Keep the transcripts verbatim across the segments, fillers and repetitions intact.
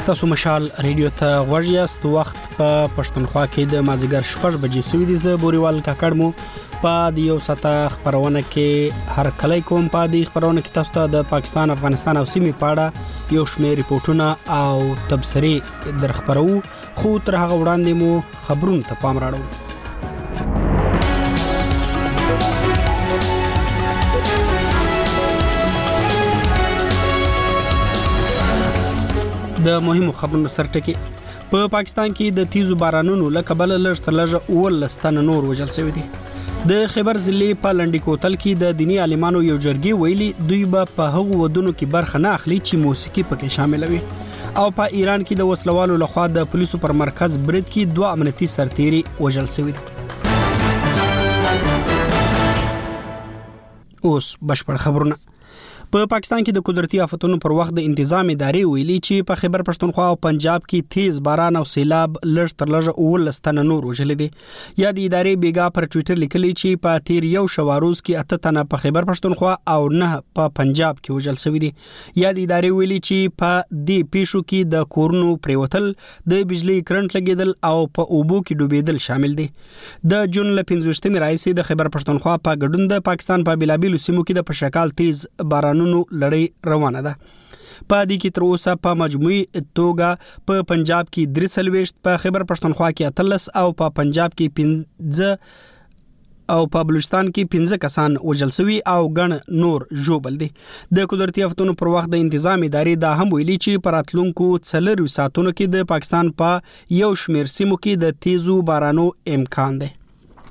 تاسو مشال ریډیو ته غوږ یاست. وخت په پښتونخوا کې د مازیګر شپږ بجې سوي دي. زه بوريوال کاکړ مو په د یو ساعته خبرونه کې هر کله کوم په د خبرونه کې تاسو ته د پاکستان، افغانستان او سیمې په اړه یو شمېر ریپورتونه او تبصرې در خبرو، خو تر هغه وړاندې مو خبرونه ته پام راړو. د مهمو خبرونو سرټکی په پا پاکستان کې د تیزو بارانونو له کبله لږ تر لږه اولس تنه نور وژل شوي دي. د خیبر ضلع په لنډي کوتل کې د دیني عالمانو یو جرګې ویلي دوی به په هغو ودونو کې برخه نه اخلي چې موسیقي پکې شامل وي. او په ایران کې د وسلوالو لخوا د پولیسو پر مرکز برید کې دوه امنیتي سرتیري وژل شوي دي. اوس بشپړ خبرونه. په پا پاکستان کې د قدرتي آفتونو پر وخت د انتظام ادارې ویلي چې په خیبر پښتونخوا او پنجاب کې تیز باران او سیلاب لږ تر لږه اولس تنه نور وژلي دي. یا د ادارې بیګا پر ټویټر لیکلي چې په تیر یو شواروز کې اته تنه په خیبر پښتونخوا او نه په پنجاب کې وژل شوي دي. یا د ادارې ویلي چې په دې پیښو کې د کورونو پریوتل، د بجلی کرنټ لګیدل او په اوبو کې ډوبېدل شامل دي. د جون ل پنځوستمې راځي د خیبر پښتونخوا په ګډون د پاکستان په بلابیلو سیمو کې د پشکال تیز باران نو لړۍ روانه ده. په دې کې تر اوسه په مجموعي توګه په پنجاب کې درې سلويشت، په خیبر پښتونخوا کې اتلس او په پنجاب کې پنځه او په بلوچستان کې پنځه کسان وژل شوي او ګڼ نور ژوبل دي. د قدرتي آفتونو پر وخت د انتظام ادارې دا هم ویلي چې په راتلونکو څلورو ساعتونو کې د پاکستان په یو شمېر سیمو کې د تیزو بارانو امکان دی.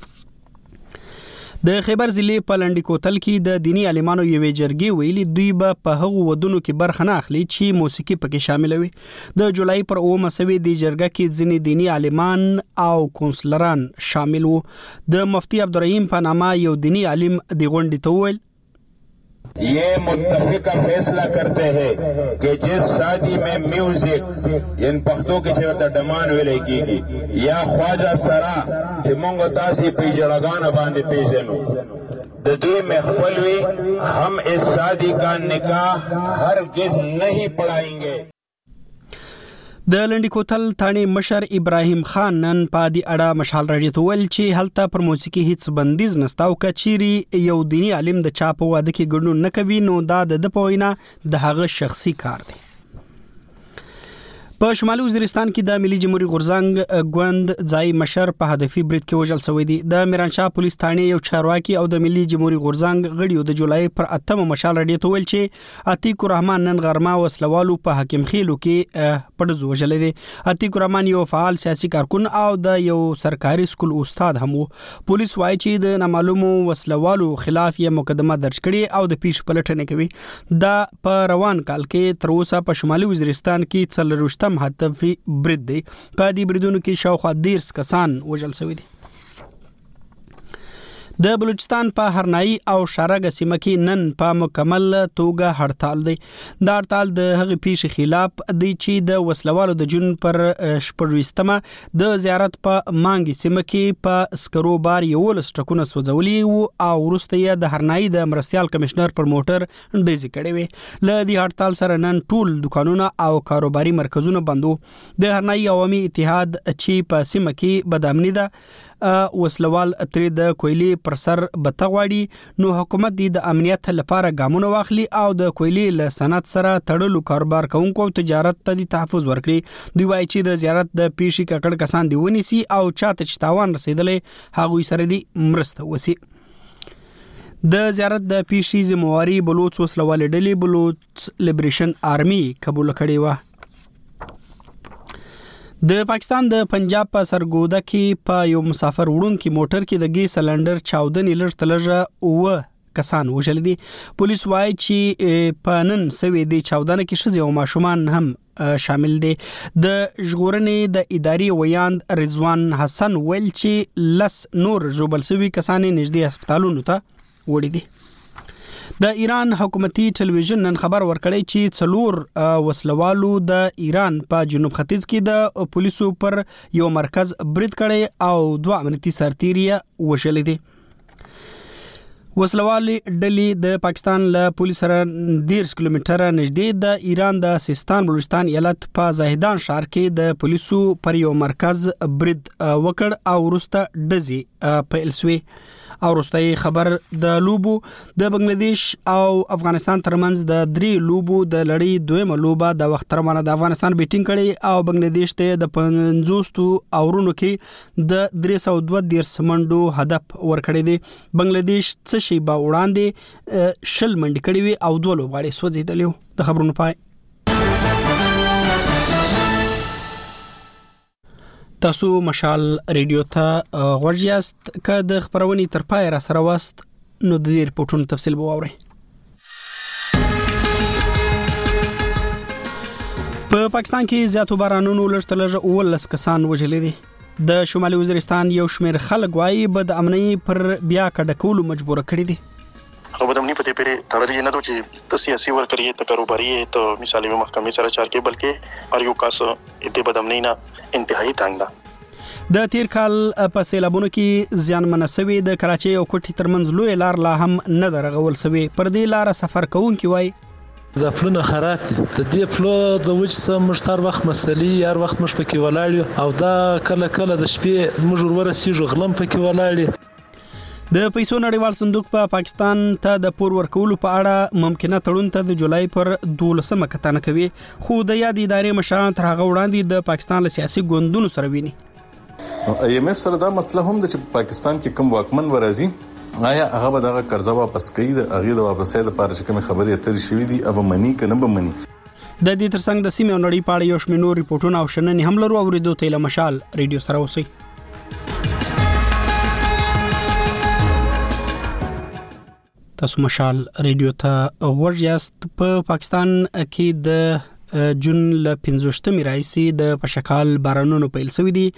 د خیبر ضلع په لنډي کوتل کې د دیني عالمانو یوې جرګې ویلي دوی به په هغو ودونو کې برخه نه اخلي چې موسیقي پکې شامل وي. د جولای پر اومه سوي د جرګه کې ځینې دیني عالمان او کونسلران شامل وو. د مفتی عبدالرحیم په نامه یو دیني عالم د غونډې ته وویل یہ متفقہ فیصلہ کرتے ہیں کہ جس شادی میں میوزک ان پختوں کی چورتا ڈمان ویلے کی گی یا خواجہ سرا چی مونگو تاسی پی جرگان باندے پیزنو دوی محفلوی ہم اس شادی کا نکاح ہرگز نہیں پڑھائیں گے. د لنډي کوتل تانې مشر ابراهیم خان نن په دې اړه مشال راډیو ته ویل چې هلته پر موسیقي هیڅ بندیز نشته او کچيري یو دیني عالم د چا په واده کې ګډون نه کوي نو دا د په وینا د هغه شخصي کار دی. په شمالي وزیرستان کې د ملي جمهوریت غورځنګ ګوند ځای مشر په هدفي برید کې وژل شوی دی. د میرانشاه پولیس ثانې یو چارواکي او د ملي جمهوریت غورځنګ غړیو د جولای پر اتمه مشال راډیو ته ویل چې عتیق الرحمن نن غرمه وسلوالو په حکیم خیلو کې پړز وژل دي. عتیق الرحمن یو فعال سیاسي کارکون او د یو سرکاري سکول استاد هم وو. پولیس وايي چې د نامعلومو وسلوالو خلاف یې مقدمه درج کړي او د پیش پلټنه کوي. دا په روان کال کې تر اوسه په شمالي وزیرستان کې څلروشت هدفي برید دی. په دې بریدونو کې شاوخوا دیرش کسان وژل شوي دي. د بلوچستان په هرنائی او شارګ سیمه کې نن په مکمل توګه هړتال دی. دا هړتال د هغې پیښې خلاف دی چې د وسلوالو د جون پر شپږویشتمه د زیارت په مانګي سیمه کې په سکرو بار یولس ټرکونه سوځولي وو او وروسته یې د هرنائی د مرستیال کمشنر پر موټر ډزې کړې وې. له دې هړتال سره نن ټول دکانونه او کاروباري مرکزونه بند وو. د هرنائی عوامي اتحاد چې په سیمه کې بدامني ده وسلوال ترې د کویلې پر سر بتغواړي نو حکومت دې د امنیت لپاره ګامونه واخلي او د کویلې له صنعت سره تړلو کاروبار کوونکو تجارت ته د تحفظ ورکړي. دوی وایي چې د زیارت د پیښې ککړ کسان دی ونیسي او چاته چې تاوان رسیدلې هغوی سره دی مرسته وسی. د زیارت د پیښې ذمہواری بلوچ وسلوال ډلې بلوچ لیبریشن آرمی قبول کړې و. د پاکستان د پنجاب په سرګوده کې په یو مسافر وړونکي موټر کې د ګیس سلندر چاودنې لږ تر لږه اوه کسان وژل دي. پولیس وایي چې په نن سوي د چاودنه کې ښځې او ماشومان هم شامل دي. د ژغورنې د ادارې ویاند رضوان حسن ویل چې لس نور ژوبل شوي کسان نږدې هسپتالونو ته وړي دي. د ایران حکومتي ټلویزیون نن خبر ورکړی چې څلور وسلوالو د ایران په جنوب ختیځ کې د پولیسو پر یو مرکز برید کړی او دوه امنیتي سرتیري وژلي دي. وسلوالي ډلې د پاکستان له پولیس سره دیرش کیلومتره نږدې د ایران د سیستان بلوچستان ایالت په زاهدان ښار کې د پولیسو پر یو مرکز برید وکړ او وروسته ډزې پیل شوې. او وروستۍ خبر د لوبو د بنگلاديش او افغانستان ترمنځ د درې لوبو د لړۍ دویمه لوبه د وخت ترمنه د افغانستان بیټینګ کړي او بنگلاديش ته د پنځوس اورونو کې د درې سوه دوه دیرش منډو هدف ورکړی دی. بنگلاديش څه شی به وړاندې شل منډې کړې وي او دوه لوبغاړي سوځېدلي وو. د خبرونو پای. تاسو مشال ریډیو ته غوږ یاست. که د خبرونې تر پای را سره واست نو د دې ریپورتونو تفصیل به واورئ. په پاکستان کې زیاتو بارانونو لږ تر لږه اوولس کسان وژلي دي. د شمالي وزیرستان یو شمېر خلک وایي بد امنۍ پر بیا کډه کولو مجبور کړي دي. خو بدمنی په دې پرې تړلې نه دوی چې ته سیاسي ورکړې ته کاروباري ته مثالي محکمې سره چار کې بلکې هر یو کاس دې بدمنی نه انتهایی تنګ ده. د تیر کال په سیلابونو کې زیانمن شوی د کراچۍ او کوټي ترمنځ لوی لار لا هم نه درغول شوی. پر دې لار سفر کوونکي وایي د پلونه خراب دي. د دې پلو د وچ سم مشتر وخت مسلې یار وخت مش پکې ولاړ او دا کله کله د شپې موږ ورسېږو غلم پکې ولاړ. د پیسو نړیوال صندوق په پا پاکستان ته د پور ورکولو په اړه ممکنه تړون ته د جولای پر دولسمه کتنه کوي. خو د یاد ادارې مشران تر هغه وړاندې د پاکستان له سیاسي ګوندونو سره ویني. ای ایم ایف سره دا مسله هم د چې پاکستان کې کوم واکمن ورازي آیا هغه به دغه قرضه واپس کوي. د هغه د واپسې لپاره چې کوم خبرې اترې شوې دي او منی کنه به منی. د دې ترڅنګ د سیمې نړۍ په اړه یو شمېر نور ریپورتونه او شننې هم لرو. اوریدو ته له مشال ریډیو سره اوسئ. تاسو مشال ریډیو ته غوږ یاست. په پاکستان کې د جون ل پنځوستمې راځي د پشکال بارانونو پیل شوی دي.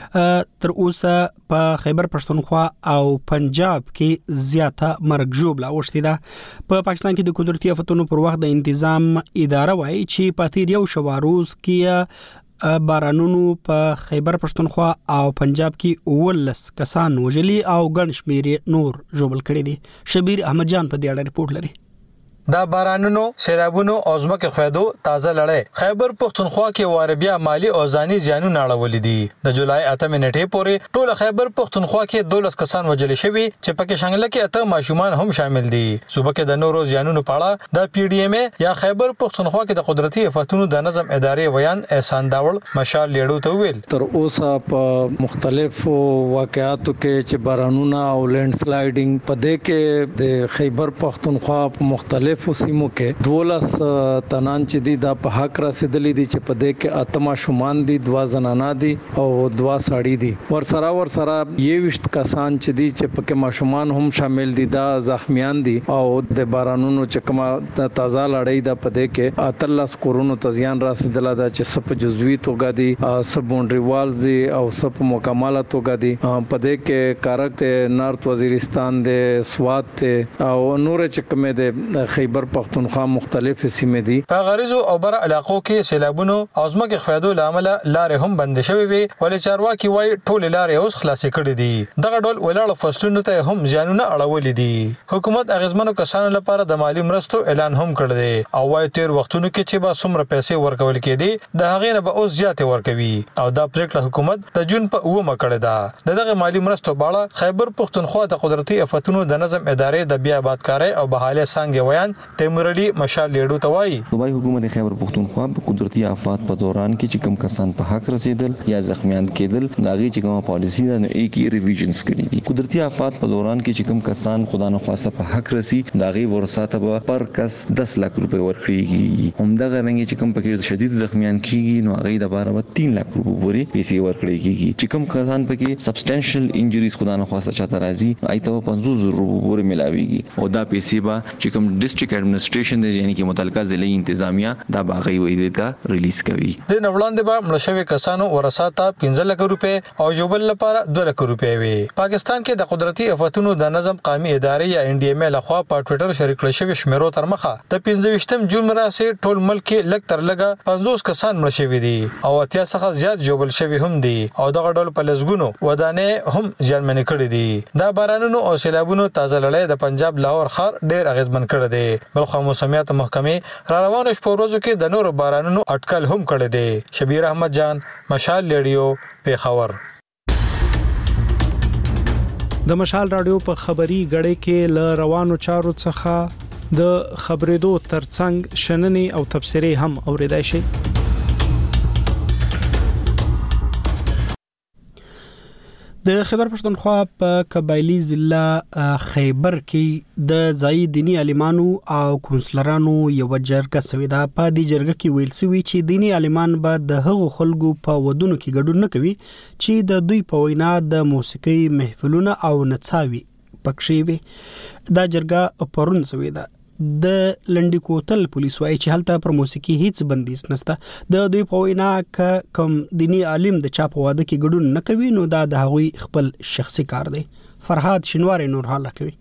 تر اوسه په خیبر پښتونخوا او پنجاب کې زیاته مرګ ژوبله اوښتې ده. په پاکستان کې د قدرتي آفتونو پر وخت د انتظام اداره وایي چې په تیر یو شو روز کې بارانونو په خیبر پښتونخوا او پنجاب کې اوولس کسان وژلي او ګڼ شمېر نور ژوبل کړي دي. شبیر احمد جان په دې اړه ریپورت لري. دا بارانونو، سیلابونو او ځمکې خویدو تازه لړۍ خیبر پښتونخوا کې واربیا مالی او ځاني زیانونه اړولي دي. د جولای اتمې نیټې پورې ټول خیبر پښتونخوا کې دولس کسان وژل شوي چې پکې شانګله کې اته ماشومان هم شامل دي. صوبه کې د نورو زیانونو په اړه د پی ډی ایم یا خیبر پښتونخوا کې د قدرتي آفتونو د نظم ادارې ویان احسان داول مشال لیډو ته ویل تر اوسه په مختلفو واقعاتو کې چې بارانونه او لینډ سلایډینګ په دې کې د خیبر پښتونخوا په مختلف په سیمو کې دولس تنان چې دي د په حق رسیدلې دي چې په دې کې اتما شومان دي، دوا زنانا دي او دوا ساړي دي. ورسره ورسره یوشت کسان چې دي چې پکې ماشومان هم شامل دي دا زخمیان دي او د بارانونو چې کومه تازه لړۍ ده په دې کې اتلس کورونو ته زیان رسیدله ده چې سپ جزوی توګه دي، سپ باونډري والز دي او سپ مکمله توګه دي. په دې کې کارک نارت وزیرستان د سوات او نور چې کومه د خیبر پښتونخوا مختلف سیمې دي. په غریزو او بر علاقو کې سیلابونو او ځمکې خویدو لامل لارې هم بند شوې وي ولې چارواکي وایي ټول لارې اوس خلاصې کړې دي. دغه ډول ولاړ فصلونو ته هم زیانونه اړولې دي. حکومت اغیزمنو کسانو لپاره د مالی مرستو اعلان هم کړی دی او وايي تیر وختونو کې چې به څومره پیسې ورکول کېدي د هغې نه به اوس زیاتې ورکوي او دا پریکړه حکومت د جون په اومه کړې ده. د دغه مالی مرستو په اړه خیبر پښتونخوا د قدرتي آفتونو د نظم ادارې د بیا آبادکارۍ او بحالۍ څانګې ویان تیمور علي مشال لیډو ته وایي صوبایي حکومت خیبر پښتونخوا په قدرتي آفات په دوران کې چې کوم کسان په حق رسیدل یا زخمیان کېدل دا غي چې کومه پالیسی ده نو یک ریویژنز کړي دي. قدرتي آفات په دوران کې چې کوم کسان خدا نه خواسته په حق رسی دا غي ورثاته به پر کس دس لک روپے ورکړي. همدغه رنګ چې کوم پکې شدید زخمیان کیږي نو هغه د بار به تین لک روپے پورې پیسې ورکړي کیږي. چې کوم کسان پکې سبسټنشل انجریز خدا نه خواسته چاته راځي ایته پنځوس زره روپے پورې ملاويږي او دا پیسې به چې کوم ډیسټریکټ ډیسټریکټ ایڈمنسټریشن د یعنی کې متعلقه ضلعي انتظامیه دا باغی وې د ریلیز کوي. د نوړاندې به ملشوي کسانو ورثاته پنځه لک روپے او جوبل لپاره دوه لک روپے وي. پاکستان کې د قدرتي آفاتونو د نظم قومي ادارې یا ان ډي ام ای لخوا په ټوئیټر شریک کړل شوی شمیرو تر مخه د پنځه ویشتم جون راسي ټول ملک کې لک تر لګه پنځوس کسان مړ شوي دي او اتیا څخه زیات جوبل شوی هم دي او دغه ډول په لزګونو ودانې هم ځانمنې کړې دي. دا بارانونو او سیلابونو تازه لړۍ د پنجاب لاهور ښار ډېر اغیزمن کړی دی. بلخو موسمیات محکمې را روانو شپو ورځو کې د نورو بارانونو اټکل هم کړی دی. شبیر احمد جان، مشال ریډیو، پیښور. د مشال رادیو په خبري غړې کې ل روانو چارو څخه د خبرېدو ترڅنګ شننې او تبصرې هم اوریدای شي. د خیبر پښتونخوا په قبایلی ضلع خیبر کې د ځای دینی عالمانو او کونسلرانو یو جرګه سوي ده. په دې جرګه کې ویل سوي چې دینی عالمان به د هغو خلکو په ودونو کې ګډون نه کوي چې د دوی په وینا د موسیقي محفلونه او نڅاوي پکښې وي. دا جرګه پرون سوي ده. د لنډی کوتل پولیس وايي چې هلته پر موسیقي هیڅ بندیز نشته. د دوی په وینا ک کوم دینی عالم د چا په واده کې ګډون نه کوي نو دا د هغوی خپل شخصي کار دی. فرهاد شینواری نور حاله کوي.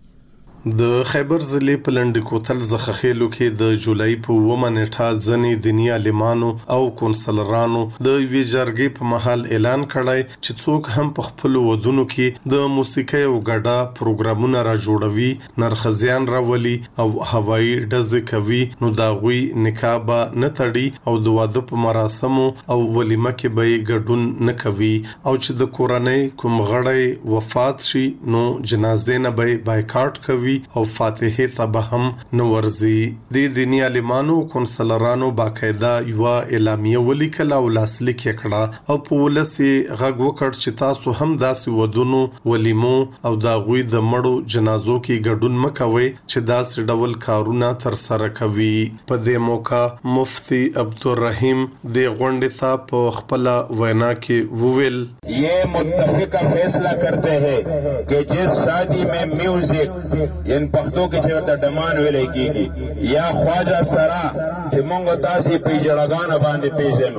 د خیبر ضلع په لنډی کوتل زخخېلو کې د جولای په اوومه نیټه ځینې دیني عالمانو او کونسلرانو د یوې جرګې په مهال اعلان کړی چې څوک هم په خپلو ودونو کې د موسیقۍ او ګډا پروګرامونه را جوړوي، نرخزیان راولي او هوایي ډزې کوي نو د هغوی نکاح به نه تړي او د واده په مراسمو او ولیمه کې به یې ګډون نه کوي او چې د کورنۍ کوم غړی وفات شي نو جنازې نه به بایکاټ کوي او فاتحه ته به هم نه ورځي. د دیني عالمانو کونسلرانو باقاعده یو اعلامیه ولیکل او لاسلیک کړه او په ولسی غږ وکړ چې تاسو هم داسې ودونو، ولیمو او د غوی د مړو جنازو کې ګډون مکوئ چې داسې ډول کارونه تر سره کوي. په دې موقع مفتی عبدالرحیم د غونډې ته په خپل وینا کې وویل یہ متفقہ فیصلہ کرتے ہیں کہ جس شادی میں میوزک ین پختو کې چې ورته ډمان ویلې کیږي یا خواجه سرا چې مونږ تاسو په جړګان باندې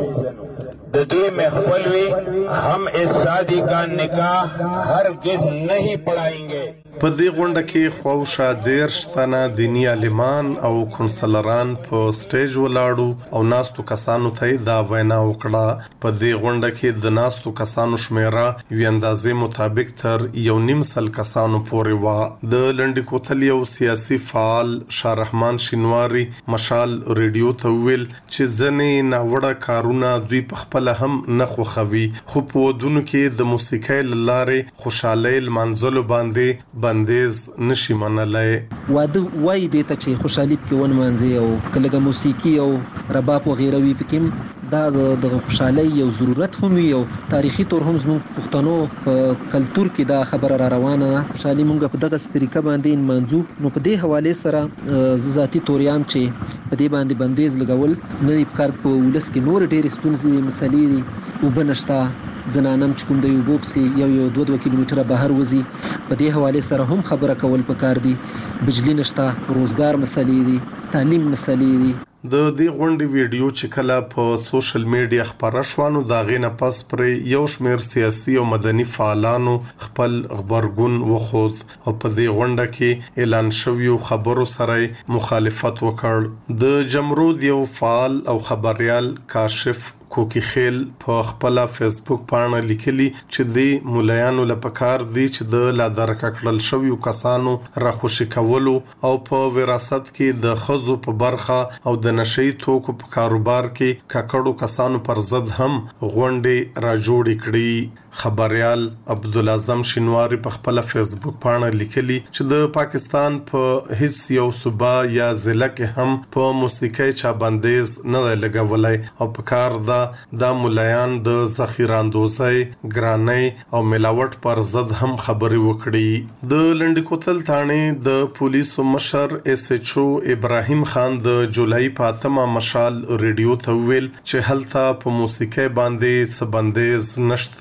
پیژنو د دوی محفل وی ہم اس شادی کا نکاح ہرگز نہیں پڑھائیں. په دې غونډه کې خوشا دیرش تنه دینی عالمان او کونسلران په سټیج ولاړو او ناستو کسانو ته دا وینا وکړه. په دې غونډه کې د ناستو کسانو شمیره یو اندازې مطابق تر یو نیم سل کسانو پورې و. د لنډی کوتل یو سیاسي فعال شاه رحمان شینواری مشال ریډیو ته ویل چې ځنې ناوړه کارونه دوی په خپل هم نه خوښوي خو په ودونو کې د موسیقۍ لاره خوشاله لمنځلو باندې بندیز نشي منلای. واده وای د ته چې خوشحالي کې ون مانځي او کله موسیقي او رباب او غیره وی پکې دا د خوشحالي یو ضرورت هم یو تاریخي تور هم زموږ پښتنو په کلچر کې دا خبره را روانه ده. خوشحالي مونږ په دغه طریقه باندې منځو نو په دې حواله سره ذاتی توریام چې په دې باندې بندیز لګول نه دی پکار. په ولس کې نور ډېر ستونزې مسلې دي وبنشتا زنانم چې کوم د یو بوبسي یو یو دوه دوه کیلومتره بهر وزي په دې حواله سره هم خبره کول پکار دي. بجلی نشتا، روزګار مسلې دي، تعلیم مسلې دي. د دې غونډې ویډیو چې کله په سوشل میډیا خبره شو نو دا غینه پس پر یو شمیر سیاسي او مدني فعالانو خپل خبرګون وخوض او په دې غونډه کې اعلان شوی خبرو سره مخالفت وکړ. د جمرود یو فعال او خبريال کاشف کوکی خیل په خپل فیسبوک باندې لیکلي چې د مولایانو لپاره دی چې د لا درک کړل شوی کسانو راخوشي کولو او په وراثت کې د خزو په برخه او د نشئی توکو په کاروبار کې ککړو کسانو پر ضد هم غونډې را جوړې کړې. خبريال عبدالعظم شینواری په خپل فیسبوک باندې لیکلي چې د پاکستان په هیڅ یو صوبه یا ضلع کې هم په موسیقۍ چا بندیز نه لګولای او په کار دا د مولایان د ذخیراندوزۍ، ګرانۍ او ملاوټ پر ضد هم خبري وکړي. د لنډی کوتل ثانې د پولیسو مشر ایس ایچ او ابراهیم خان د جولای پاتمه مشال ریډیو ته ویل چې هلته په موسیقۍ باندې څه بندیز نشتا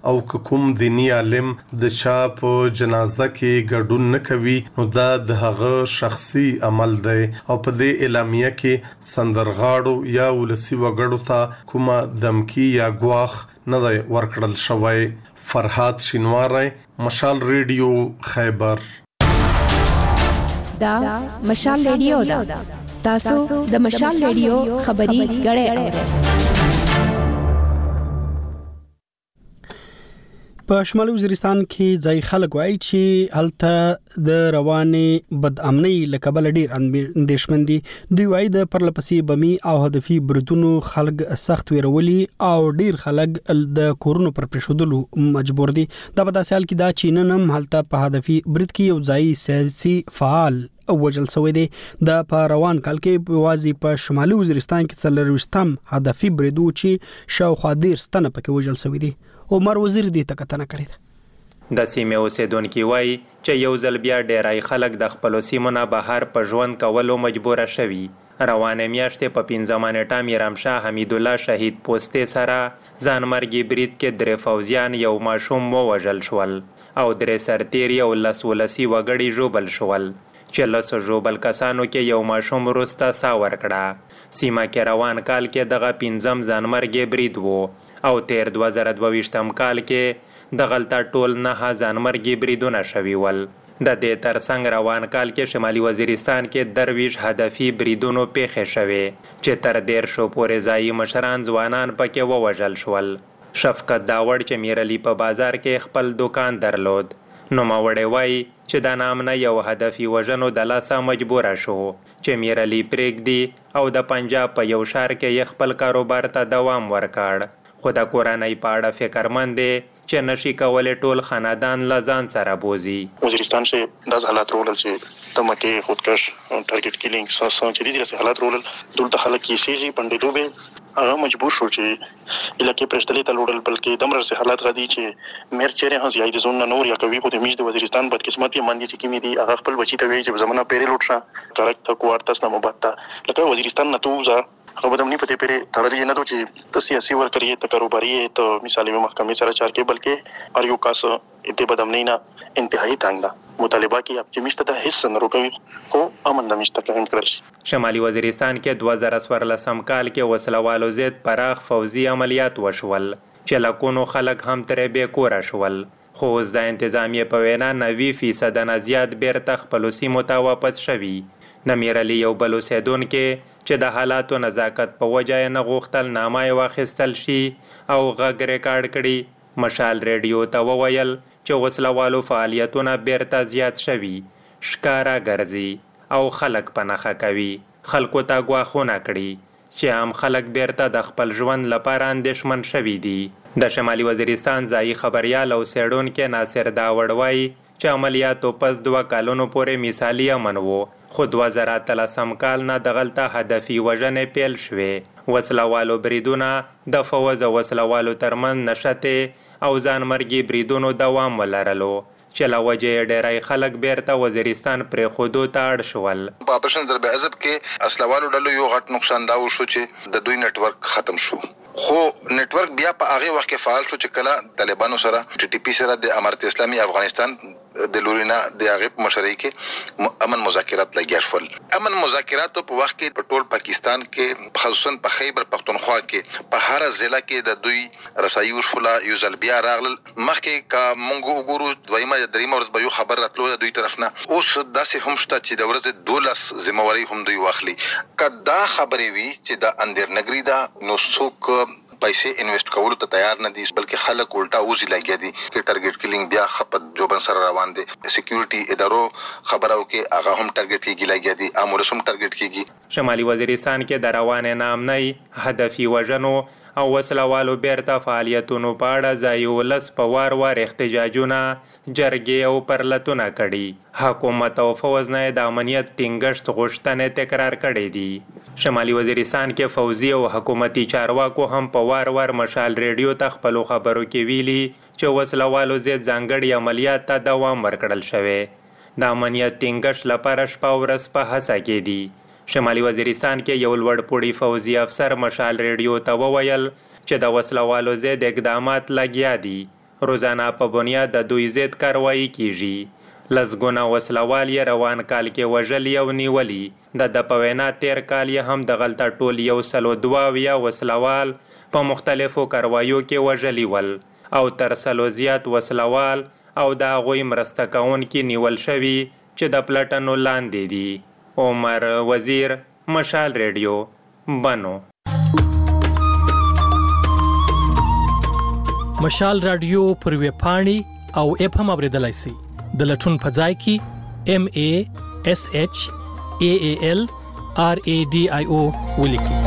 او کوم دینی عالم د چا په جنازه کې ګډون نه کوي نو دا د هغه شخصي عمل دی او په دې اعلامیه کې سندرغاړو یا ولسی وګړو ته کومه دمکی یا ګواخ نه دی ورکړل شوی. فرحات شینواری، مشال ریډیو، خیبر. دا مشال ریډیو دا تاسو د مشال ریډیو خبري غړې اورئ. په شمالي وزیرستان کې ځای خلک وایي چې هلته د روانې بدامنۍ له کبله ډیر اندېښمن دي. دوی وایي د پرلپسې بمي او هدفي بریدونو خلک سخت ویرولي او ډیر خلک د کورونو پر پرېښودلو مجبور دي. دا په داسې حال کې دا چې نن هم هلته په هدفي برید کې یو ځایي سیاسي فعال وجل شوی دی. د په روان کال کې یوازې په شمالي وزیرستان کې څلرویشتم هدفي برید و چې شاوخوا دېرش تنه پکې وژل شوي دي. عمر وزیر دې ته کتنه کړې ده. د سیمې اوسیدونکي وایي چې یو ځل بیا ډیری خلک د خپلو سیمو نه بهر په ژوند کولو مجبوره شوي. روانې میاشتې په پنځمه نیټه میرامشاه حمیدالله شهید پوستې سره ځانمرګي برید کې درې فوزیان یو ماشوم ووژل شول او درې سرتیري او لس ولسي وګړي ژوبل شول چې لسو ژوبل کسانو کې یو ماشوم وروسته ساه ورکړه. سیمه کې روان کال کې دغه پنځم ځانمرګي برید و او تیر دوه زره دوه ویشتم کال کې دغلته ټول نه ځانمرګي بریدونه شوي ول. د دې ترڅنګ روان کال کې شمالي وزیرستان کې درویش هدفي بریدونو پیښې شوې چې تر دیرشو پورې ځایي مشران ځوانان پکې ووژل شول. شفقت داوړ چې میرعلي په بازار کې خپل دکان درلود نوموړی وایي چې د نامنه یو هدفي وژنو د لاسه مجبوره شو چې میرعلي پرېږدي او د پنجاب په یو ښار کې یې خپل کاروبار ته دوام ورکړ. خو د کورنۍ په اړه فکرمند دی چې نشي کولی ټول خاندان له ځان سره بوزي. وزیرستان چې داس حالات رولل چې دمکې خودکش ټارګټ کیلینګ ساسو چې دې داسې حالات رولل دلته خلک یې سیږي پندې دوبه هغه مجبور شو چې علاقې پرشتلې ته لوړل بلکې دمر سه حالات غدي چې مېر چیرې هڅ یای د زون نور یا کوي خو د میش د وزیرستان بد قسمت یې مندي چې کیمې دي هغه خپل بچی ته وی چې زمونه پیری لوټ شه کارکته کوارتس نه مبتا لکه وزیرستان نه توزه خو بدم نه پته پیری تړلې نه دو چې ته سیاسي ور کوي ته کاروباري ته مثالي محکمې سره چار کې بلکې اور یو کاس دې بدم نه نه انتهایی تنگ ده مطالبه کې اپټیمیست ته هیڅ نه روکوي خو امن د مشته قائم کړل شي. شمالي وزیرستان کې دوه زره څوارلسم کال کې وسلوالو ضد پراخ فوزي عملیات وشول چې لکونو خلک هم ترې بې کوره شول. خو اوس د انتظامیې په وینا نوي فیصد نه زیات بیرته خپلو سیمو ته واپس شوي. د میرعلي یو بل اوسیدونکی چې د حالاتو نزاکت په وجه یې نه غوښتل نامه یې واخیستل شي او غږ ریکارډ کړي مشال ریډیو ته وویل چې وسلوالو فعالیتونه بیرته زیات شوي ښکاره ګرځي او خلک په نښه کوي. خلکو ته ګواښونه کړي چې عام خلک بیرته د خپل ژوند لپاره اندېښمن شوي دي. د شمالي وزیرستان ځایي خبریال او څېړونکی ناصر داوړ وایي چې عملیاتو پس دوه کالونو پورې مثالي امن و خو دوه زره اتلسم کال نه دغلته هدفي وژنې پیل شوې. وسلوالو بریدونه د فوز او وسلوالو ترمن نشته او ځانمرګي بریدونو دوام ولرلو چې له وجې ډیری خلک بیرته وزیرستان پرېښودو ته اړ شول. په اپریشن ضرب عذب کې اسلوالو ډلو یو غټ نقصان دا وشو چې د دوی نت ورک ختم شو خو نت ورک بیا په هغه وخت کې فعال شو چې کله طالبانو سره ټي ټي پی سره د امارت اسلامي افغانستان د لورینا د هغه په مشرۍ کې امن مذاکرات لګیا شول. امن مذاکراتو په وخت کې په ټول پاکستان کې خصوصا په خیبر پختونخوا کې په هر ضلع کې د دوی رسایي وشوله یو ځل بیا راغلل. مخکې کا مونږ وګورو دویمه دریمه ورځ به یو خبر راتلو د دوی طرف نه اوس داسې هم شته چې د ورځې دولس ذمہواری هم دوی واخلي. کدا خبرې وي چې د اندر نګری دا نو څوک پیسې انویسټ کولو ته تیار نه دي بلکې خلک الټا وزي لګیا دي چې ټارګټ کیلینګ بیا خپت جوبن سره روان دي. سکیورټي ادارو خبرو کې هغه هم ټارګټ کیږي لګیا دي امور هم ټارګټ کیږي. شمالي وزیرستان کې د روانې نامنۍ هدفي وژنو او وسلوالو بیرته فعالیتونو په اړه ځایي ولس په وار وار احتجاجونه جرګې او پرلتونه کړي. حکومت او فوز نه د امنیت ټینګښت غوښتنې تکرار کړي دي. شمالي وزیرستان کې فوزي او حکومتي چارواکو هم په وار وار مشال ریډیو ته خپلو خبرو کې ویلي چې وسلوالو ضد ځانګړي عملیات ته دوام ورکړل شوی. د امنیت ټینګښت لپاره شپه ورځ په هڅه کې دي. شمالي وزیرستان کې یو لوړ پوړی فوزي افسر مشال ریډیو ته وویل چې د وسلوالو ضد اقدامات لګیا دي روزانه په بنیاد د دوی ضد کاروایی کیږي. لسګونه وسلوال یې روان کال کې وژلي او نیولي. د د په وینا تیر کال یې هم د غلطه ټول یو سلو دوه اویا وسلوال په مختلفو کارواییو کې وژلي ول او تر سلو زیات وسلوال او د هغوی مرسته کوونکي نیول شوي چې د پلټنو لاندې دي. عمر وزیر، مشال ریډیو، بنو. مشال رادیو پر ویب پاڼې او اپ هم اوریدلای شئ. د لټون په ځای کې ام ای اس ایچ ای ای ال آر ای ډي آی او ولیکئ.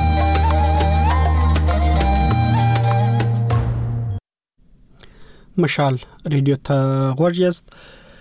مشال ریډیو ته غوږ یاست.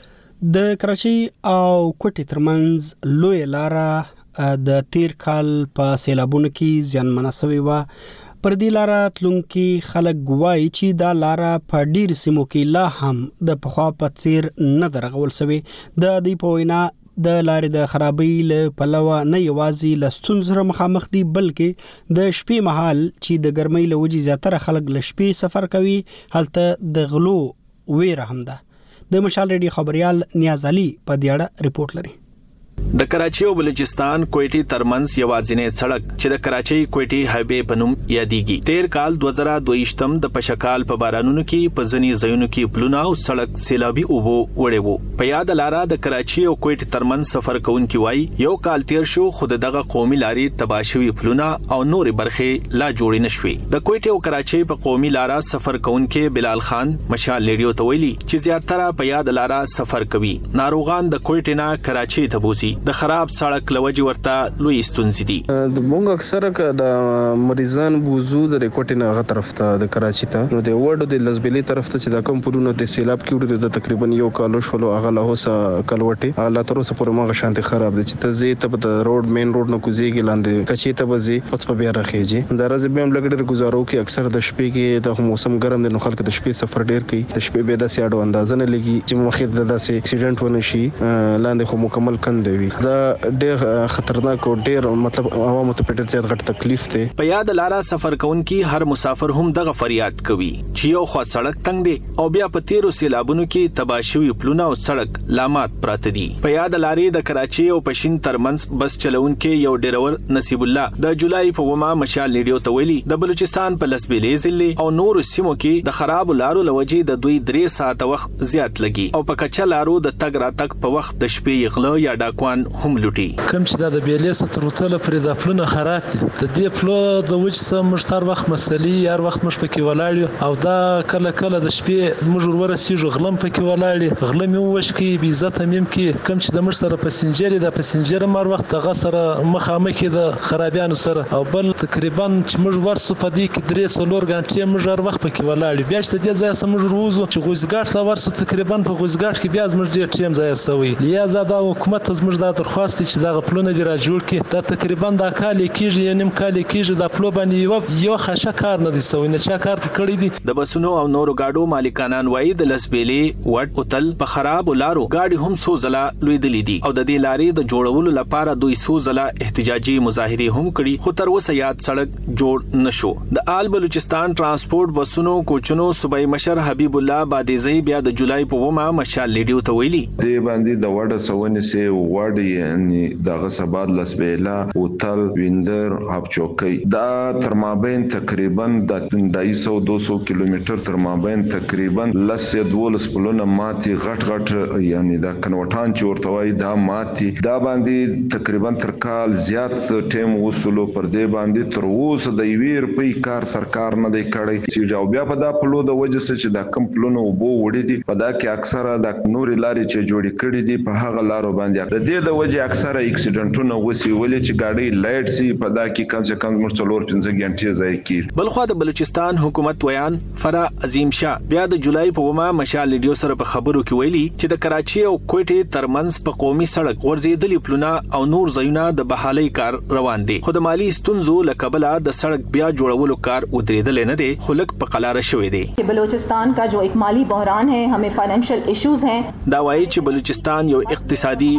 د کراچۍ او کوټې ترمنځ لوی لاره د تیر کال په سیلابونو کې زیانمنه شوې وه. پر دې لاره تلونکي خلک ګواهي چې دا لاره په ډېرو سیمو کې لا هم د پخوا په څیر نه ده رغول شوې. د دوی په وینا د لارې د خرابۍ له پلوه نه یوازې له ستونزو سره مخامخ دي بلکې د شپې مهال چې د ګرمۍ له وجې زیاتره خلک له شپې سفر کوي هلته د غلو ویره هم ده. د مشال ریډیو خبريال نیاز علي په دې اړه ریپورت لري. د کراچۍ او بلوچستان کوټې ترمنځ یوازینی سړک چې د کراچۍ کوټې هایوې په نوم یادېږي. تیر کال دوه زره دوه د پشکال په بارانونو کې په ځینې ځایونو کې پلونه او سړک سیلابي اوبو وړي وو. په یاد لاره د کراچۍ او کوټې ترمنځ سفر کوونکي وایي یو کال تیر شو خو دغه قومي لارې تباه شوي پلونه او نورې برخې لا جوړې نشوي. د کوټې او کراچۍ په قومي لاره سفر کوونکي بلال خان مشال ریډیو ته ویلي چې زیاتره په یاد لاره سفر کوي. ناروغان د کوټې نه کراچۍ ته بوزي. د خراب سړک لوجه ورته لوی ستونزې دي. د مونږ اکثره ک د مریضان بوزو د کوټې نه غ طرف ته د کراچۍ ته نو د وډو د لزبلی طرف ته چې د کوم پلونو د سیلاب کې ورته د تقریبا یو کال شولو هغه له اوسه کلوټي الله تر اوسه پورې مغه شانتي خراب دي چې ته زی ته د روډ مین روډ نه کوزيږي لاندې کچې ته بزي پڅ په بیا راخېږي. د راځي بهم لګډر گزارو کې اکثر د شپې کې د موسم ګرم دي نو خلک د شپې سفر ډیر کوي. د شپې به د سیاډو اندازه نه لګي چې مخې د داسې اکسیډنټ ونه شي لاندې خو مکمل کند وي. دا ډیر خطرناک او ډیر مطلب عوامو ته پټر زیات غټ تکلیف دی. په یاد لاره سفر کوونکی هر مسافر هم دغه فریاد کوي چې یو خو سړک تنگ دی او بیا په تیرو سیلابونو کې تباه شوی پلونه او سړک لامات پراته دي. په یاد لارې د کراچۍ او پښین ترمنځ بس چلونکي یو ډیرور نصیب الله د جولای په ومه مشال ریډیو ته ویلي د بلوچستان په لسبېلې ضلع او نور سیمو کې د خراب لارو لوجې د دوی درې ساعت وخت زیات لګي او په کچا لارو د تګ را تک په وخت د شپې غلو یا ډاکوان هم لوټي. کوم چې د بیلې سترتل پرې د پلونه خراب دي د دې پلو د وجه سم مشتر وخت مسلې هر وخت مش پکې ولاړ او دا کله کله د شپې موږ ورسېږو غلم پکې ولاړ غلم یو وشکي بي عزت هم کې کوم چې د مر سره پسنجر د پسنجر مر وخت د غسر مخامخ د خرابيانو سره او بل تقریبا چې موږ ورسو په دې کې درې څلور غنټې موږ هر وخت پکې ولاړ بیا چې دې ځای سم موږ وروزو چې غوزګاټ لا ورسو تقریبا په غوزګاټ کې بیا موږ ډېر ټیم ځای سوي لیا زاده حکومت زموږ د درخواست چې دا پلونه دی را جوړ کی دا تقریبا دا کال کېږي یا نیم کال کېږي دا پلو باندې یو یو خشه کار نه دي سوي نه چا کار کړی دي. د بسونو او نورو گاډو مالکانان وایي د لسبېلې وټ اوتل په خراب لارو گاډي هم سوزلا لویدلې دي او د دې لارې د جوړولو لپاره دوی سوزلا احتجاجي مظاهره هم کړي خو تر اوسه یاد سړک جوړ نشو. د آل بلوچستان ترانسپورت بسونو کوچونو صوبای مشر حبیب الله بادیزی بیا د جولای په ومه مشال ریډیو ته ویلي دی باندې د وړ سونه سي وړ یعنی دغه سباد لسبېلا اوتل ویندر هاب چوکي دا تر مابین تقریبا د ډای سو دو سو کیلومتر تر مابین تقریبا لسه دولس پلونه ماتي غټ غټ یعنی دا کنوټان چې ورته وای دا ماتي دا باندې تقریبا تر کال زیات ټیم وصولو پر دې باندې تر اوسه د ویر په کار سرکار نه دی کړی چې جواب بیا په دا پلو د وجه چې دا کم پلونه وبو وړي دي په دا کې اکثره د نوري لارې چې جوړې کړي دي په هغه لارو باندې د دې د وجه اکثره اکسیډنټونه وسی ولې چې گاډي لایټ سي په دا کې کم څه کم مرڅلور پنځه غنټې ځای کیږي. بلخو د بلوچستان حکومت ویان فرا عظیم شاه بیا د جولای په ومه مشال ریډیو سره په خبرو کې ویلي چې د کراچۍ او کوټې ترمنځ په قومي سړک ورزيدلې پلونه او نور ځایونه د بحالي کار روان دي خو د مالی ستونزو لکبله د سړک بیا جوړولو کار ودرېدل نه دي خو لک په قلاره شوې دي. بلوچستان کا جو ایک مالی بحران ہے ہمیں فائنینشل ایشوز ہیں دا وایي چې بلوچستان یو اقتصادي بحران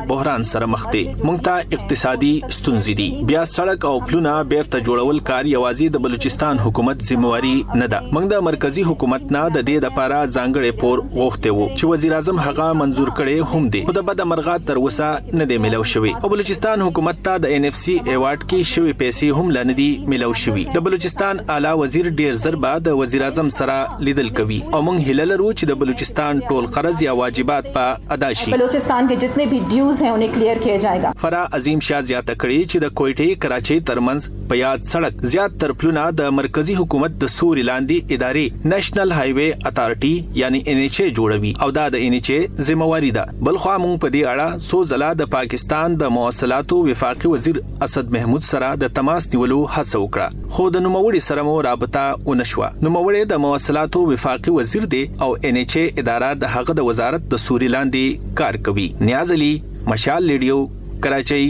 سره مخ دي. موږ ته اقتصادي ستونزې دي. بیا سړک او پلونه بیرته جوړول کار یوازې د بلوچستان حکومت ذمہواری نه ده. موږ د مرکزی حکومت نه د دې لپاره ځانګړي پور غوښته وو چې وزیر اعظم هغه منزور کړي هم دي. خو د بد مرغه تر اوسه نه دی ملو شوی. او بلوچستان حکومت ته د ان اف سی ایوارډ کې شوی پیسې هم لندي ملو شوی. د بلوچستان اعلی وزیر ډیر زر بعد د وزیر اعظم سره لیدل کوي او موږ هیله لرو چې د بلوچستان ټول قرض یا واجبات په ادا شي. بلوچستان के जितने भी ड्यूज हैं उन्हें क्लियर किया जाएगा. فرا عظیم شاه زیاته کړي چې د کوټې کراچۍ ترمنځ په یاد سړک زیات تر پلونه د مرکزی حکومت د سوري لاندې ادارې نېشنل های وے اتارټي یعنی ان ایچ اي جوړوي او دا د ان ایچ اي ذمہواری ده. بل خو موږ په دې اړه سو ځله د پاکستان د مواصلاتو وفاقي وزیر اسد محمود سره د تماس نیولو هڅه وکړه خو د نوموړي سره مو رابطه ونشوه. نوموړي د مواصلاتو وفاقي وزیر دی او ان ایچ اي اداره د هغه د وزارت د سوري لاندې کار کوي. نیاز علي، مشال ریډیو، کراچۍ.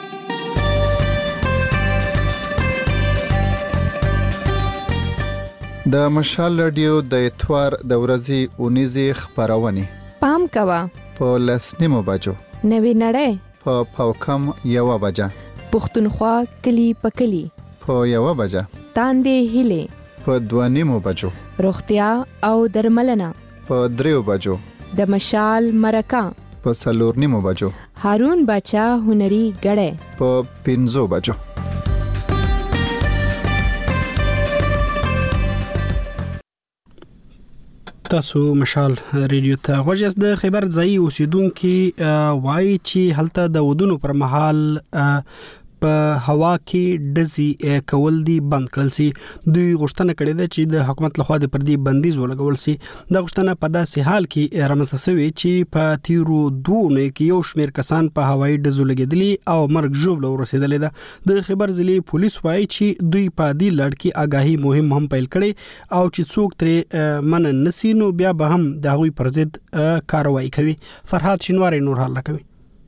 د مشال رادیو د اتوار د ورځې اونیزې خبرونه پام کوا په لسنیمو بجو نوی نړۍ په پاوکم یو بجا پښتونخوا کلی پکلی په یو بجا تاندې هله په دوانیمو بجو روغتیا او درملنه په دریو بجو د مشال مرکه په سلورنیمو بجو هارون بچا هنري غړې په پنځو بجو. تاسو مشال ریډیو ته غوښیاست. د خیبر ځای اوسیدونکو وایي چې هلته د ودونو پر مهال په هوا کې ډزي کول دي بند کړل سي. دوی غوښتنه کړې ده چې د حکومت لخوا د پردي بندیز ولګول سي. د غوښتنه په داسې حال کې رامنځته شوې چې په تیرو دوه نه کې یو شمېر کسان په هوایي ډزو لګیدلي او مرګ ژوبله ورسېدلې ده. د خیبر ضلع پولیس وایي چې دوی په دې لړ کې آگاهي مهم هم پیل کړي او چې څوک ترې من نسی نو بیا به هم د هغوی پر ضد کاروایی کوي. فرحات شینواری نور حال کوي.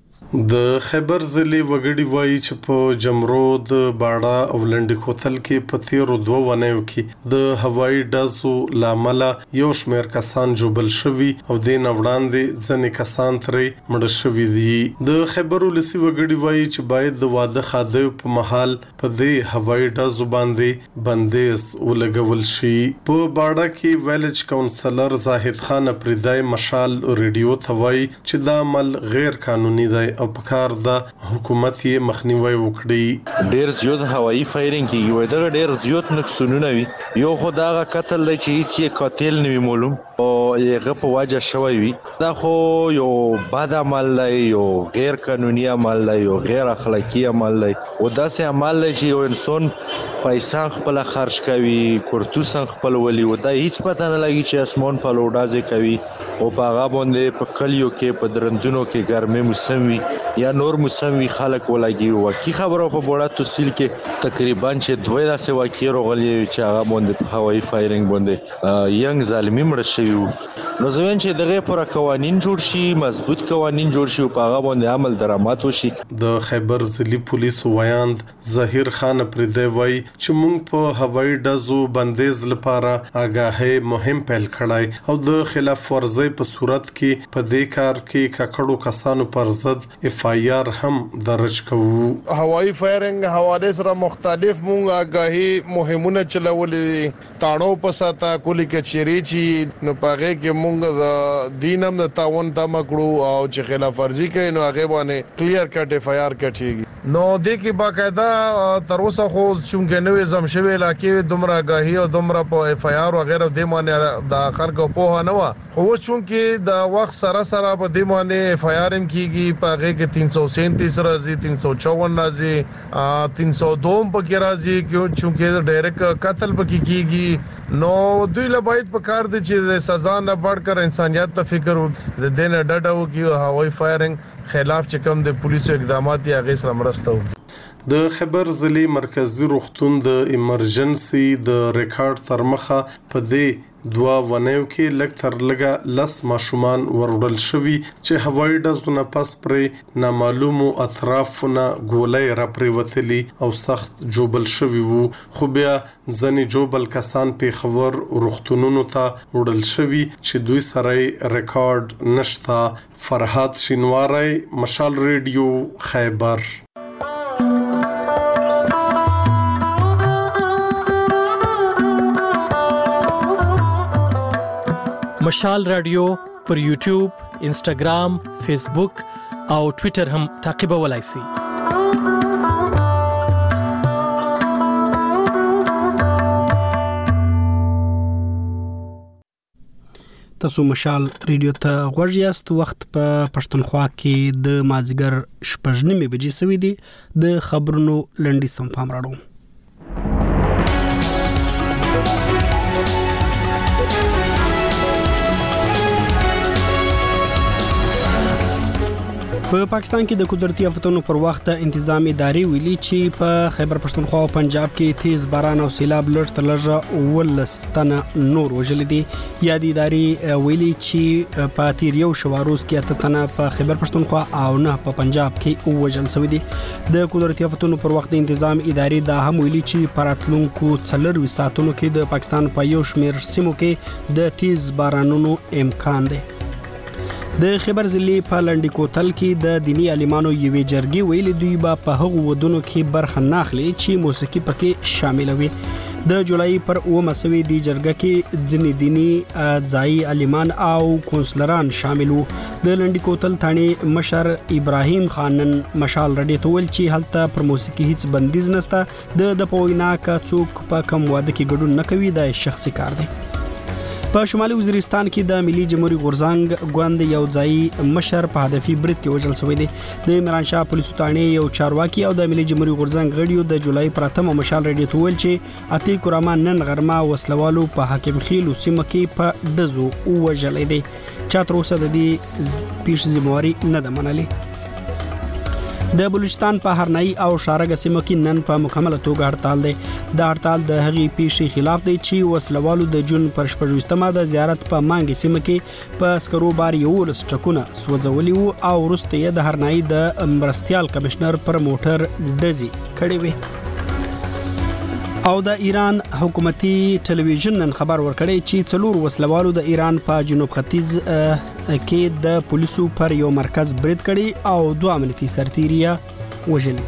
د خیبر ضلع وګړي وایي چې په جمرود، باړه او لنډي کوتل کې په تیرو دوه ونیو کې د هوایي ډزو لامل یو شمېر کسان جوبل شوي او د نوړاندې ځنې کسان ترې مړه شوي دي. د خیبر ولسي وګړي وایي چې باید د واده خادیو په محل په دې هوایي ډزو باندې بندیز ولګول شي. په باړه کې ویلج کونسلر زاهد خان پریدای مشال ریډیو ته وایي چې دا عمل غیر قانوني دی او په کار د حکومت یې مخنیوي وکړي. ډیر زیات هوایي فایرینګ کیږي وای دا ډیر زیات نقصونه وي. یو خو دا قتل دی چې هیڅ قاتل نه وي معلوم او یې په واجه شوی وي. دا خو یو بد عمل دی، یو غیر قانوني عمل دی، یو غیر اخلاقی عمل دی او داسې عمل دی چې یو انسان پیسې خپل خرج کوي، کورتوس خپل ولي او دا هیڅ پته نه لګي چې اسمان په لوډازه کوي او په هغه باندې په کلیو کې په درندونو کې ګرمه موسم وي یا نور موسم وي خلک ولګي. وکی خبرو په بوړه تفصیل کې تقریبا چې دوه داسې واقعي راغلي چې هغه باندې په هوایي فایرینګ باندې ینګ ظالمي مړ شوی. نو ځوین چې دغه پر قوانين جوړ شي، مضبوط قوانين جوړ شي او په هغه باندې عمل درامات وشي. د خیبر ضلع پولیس وایاند ظاهر خان پردی وای چې موږ په هوایي ډزو بندیز لپاره آگاهي مهم پیل کړای او د خلاف ورزي په صورت کې په دې کار کې ککړو کسانو پر ضد اف آی آر هم درج کوو. هوایي فایرینګ حواله سره مختلف مونږ آگاهي مهمونه چلولې تاړو په ساته کولی کچيري چې نو پاغه کې مونږ د دینم د تاون تم کړو او چې خلاف ورزي کوي نو هغه باندې کلیر کټ اف آی آر کټيږي. نو د کې باقاعده تر اوسه خو چې نوې زم شوی علاقې دومره آگاهي او دومره په اف آی آر وغیرہ د باندې د خلکو په نه و خو چې د وخت سره سره په دې باندې اف آی آر ام کیږي پاغه کې तीन सौ सैंतीस راځي तीन सौ चौवन راځي तीन सौ दो پکې راځي چې ډایرکټ قتل پکې کیږي. نو دوی له باید په کار دي چې سزا نه بڑھکر انسانيت ته فکر د دین ډډو کې هوایي فایرینګ خلاف چې کوم د پولیسو اقدامات یې هغه سره مرسته وکړي. د خبر ضلع مرکزی روغتون د ایمرجنسي د ریکارډ تر مخه په دې دوا ونیو کې لږ تر لږه لس ماشومان وروړل شوي چې هوایي ډزونه پس پرې نامعلومو اطرافونه ګولۍ راپرېوتلي او سخت جوبل شوي وو، خو بیا ځینې جوبل کسان پېښور روغتونونو ته وړل شوي چې دوی سره ریکارډ نشته. فرهاد شینواری، مشال ریډیو، خیبر. مشال رادیو پر یوټیوب، انسټاګرام، فیسبوک او ټوئیټر هم تعقیبولای شئ. تاسو مشال ریډیو ته غوږ یاست. وخت په پښتونخوا کې د مازیګر شپږ نیمې بجې سوي دي. د خبرونو لنډیز ته پام راوړو. په پاکستان کې د قدرتي آفتونو پر وخت انتظام ادارې ویلي چې په خیبر پښتونخوا او پنجاب کې تیز باران او سیلاب لږ تر لږه ولستنه نور وژل دي. یا د ادارې ویلي چې په تیر یو شواروز کې اته تنه په خیبر پښتونخوا او نه په پنجاب کې وژل شوی دي. د قدرتي آفتونو پر وخت انتظام ادارې دا هم ویلي چې پراتلونکو څلور ساعتونو کې د پاکستان په یو شمېر سیمو کې د تیز بارانونو امکان دی. د خیبر ضلع په لنډی کوتل کې د دینی عالمانو یوې جرګې ویلي دوی به په هغو ودونو کې برخه نه اخلي چې موسیقي پکې شامل وي. د جولای پر اومه سوي د جرګه کې ځینې دینی ځایي عالمان او کونسلران شامل وو. د لنډی کوتل ثاني مشر ابراهیم خانن مشال رډي ته ویل چې هلته پر موسیقي هیڅ بندیز نشته. د د پوینا کا څوک په کم واده کې ګډون نه کوي، دا شخصي کار دی. په شمالي وزیرستان کې د ملي جمهوریت غورځنګ ګوند یو ځای مشر په هدفي برید کې وژل شوی دی. د عمران شاه پولیسو ثاني یو چارواکي او د ملي جمهوریت غورځنګ غړیو د جولای پر اتمه مشال ریډیو ته ویل چې عتیق الرحمن نن غرمه وسلوالو په حاکم خیل سیمه کې په دزو وژل دي. چا تر اوسه د دې پیښې ذمہواری نه ده منلې. د بلوچستان په هرنای او شارګ سیمو کې نن په مکمل توګه هړتال دی. د هړتال د هغې پیښې خلاف دی چې وسلوالو د جون پر شپږویشتمه د زیارت په مانګ سیمه کې په سکرو بار یولس ټکونه سوځولي وو او وروسته یې د هرنای د مرستیال کمشنر پر موټر ډزې کړې وې. او د ایران حکومتي ټلویزیون نن خبر ورکړی چې څلور وسلوالو د ایران په جنوب ختیځ کې د پولیسو پر یو مرکز برید کړی او دوه امنیتي سرتیریا وژلي.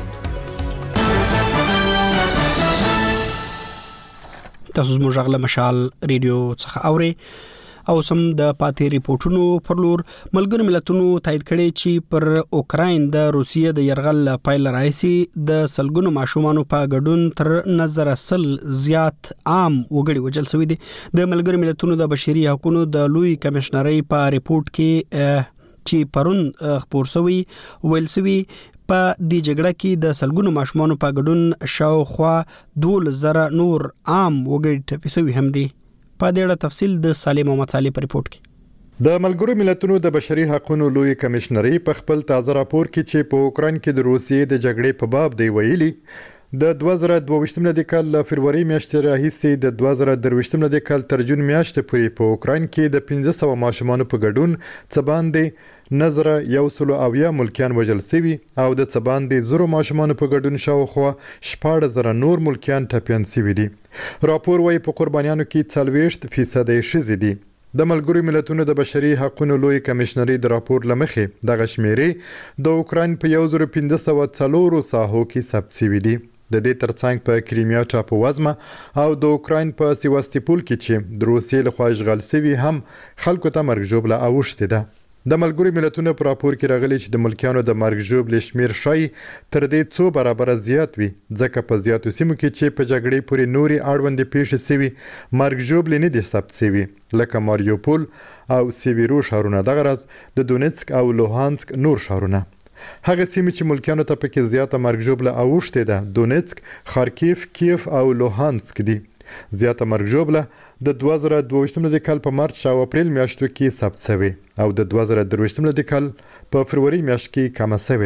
تاسو زموږ غږ له مشال ریډیو څخه اورئ. او سم د پاتې ریپورتونو پر لور ملګرو ملتونو تایید کړي چې پر اوکراین د روسیې د يرغل پایله راځي د سلګونو ماشومانو په ګډون تر نظر سل زیات عام وګړي وجل شوی دي. د ملګرو ملتونو د بشري حقوقو د لوی کمشنري په ریپورت کې چې پرون خبر شوی ویل شوی په دې جګړه کې د سلګونو ماشومانو په ګډون شاوخوا دوه زره نور عام وګړي ټپي شوی هم دي. په دې اړه تفصیل د سالم محمد صالح په ریپورت کې. د ملګرو ملتونو د بشري حقوقو لوی کمشنري په خپل تازه راپور کې چې په اوکراین کې د روسیې د جګړې په باب دی ویلي د دوه زره دوه ویشتم د کال فروری میاشتې راهیسې د دوه زره درې ویشتم د کال تر جون میاشتې پورې په اوکراین کې د پنځه سوه ماشومانو په ګډون څه باندې نظر یو سلو اویا ملکیان وژل شوي او د څه باندې زرو ماشومانو په ګډون شاوخوا شپاړس زره نور ملکیان ټپیان شوي دي. راپور وايي په قربانیانو کې څلوېښت فیصد ښځې دي. د ملګرو ملتونو د بشري حقوقو لوی کمشنري د راپور لمخې دغه شمیرې د اوکراین په یو زره پنځه سوه څلورو ساحو کې ثبت شوي دي. د دې ترڅنګ په کریمیا ټاپووزمه او د اوکراین په سیواستوپول کې چې د روسیې لخوا اشغال شوي هم خلکو ته مرګ ژوبله اوښتې ده. د ملګرو ملتونو په راپور کې راغلي چې د ملکیانو د مرګ ژوبلې شمیر شای تر دې څو برابره زیات وي ځکه په زیاتو سیمو کې چې په جګړې پورې نوري اړوندې پیښې شوي مرګ ژوبلې نه دي ثبت شوي لکه ماریوپول او سیویرو ښارونه، دغه راز د دونیتسک او لوهانسک نور ښارونه. هغه سیمې چې ملکیانو ته پکې زیاته مرګ ژوبله اوښتې ده دونیتسک، خارکیف، کیف او لوهانسک دي. زیاته مرګ ژوبله د دوه زره دوه ویشتم کال په مارچ او اپریل میاشتو کې ثبت شوې او د دوه زره درې ویشتم کال په فروری میاشت کې کمه شوې ده.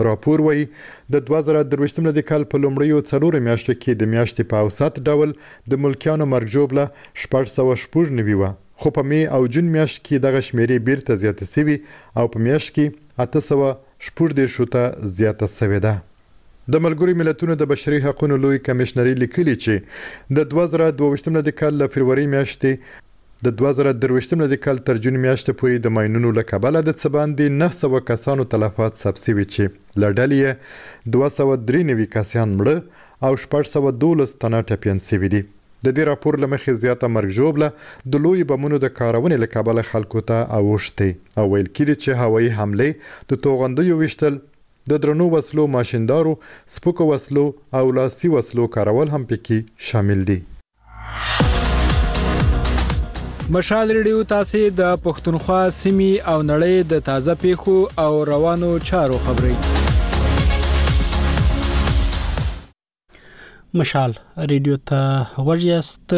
راپور وایي د دوه زره درویشتم د کال په لومړیو څلورو میاشتو کې د میاشتې په اوسط ډول د ملکیانو مرګ ژوبله شپږ سوه شپږ نوي وه، خو په می او جون میاشت کې دغه شمیرې بیرته زیاته سوي او په میاشت کې اته سوه شپږ دېرشو ته زیاته سوې ده. د ملګرو ملتونو د بشري حقوقو لوی کمشنري لیکلي چې د دوه زره دوه ویشتم د کال له فروری میاشتې د دوه زره درویشتم د کال تر جون میاشتې پورې د ماینونو له کبله د څه باندې نه سوه کسانو تلفات ثبت شوي چې له ډلې یې دوه سوه درې نوي کسان مړه او شپږ سوه دولس تنه ټپیان شوي دي. د دې راپور له مخې زیاته مرګ ژوبله د لوی بمونو د کارونې له کبله خلکو ته اوښتې او ویل کېږي چې هوایي حملې د توغندیو ویشتل، د درنو وسلو ماشیندارو، سپکو وسلو او لاسي وسلو کارول هم پکې شامل دي. مشال ریډیو تاسو د پښتونخوا سیمې او نړۍ د تازه پیښو او روانو چارو خبري. مشال ریډیو ته ورجست.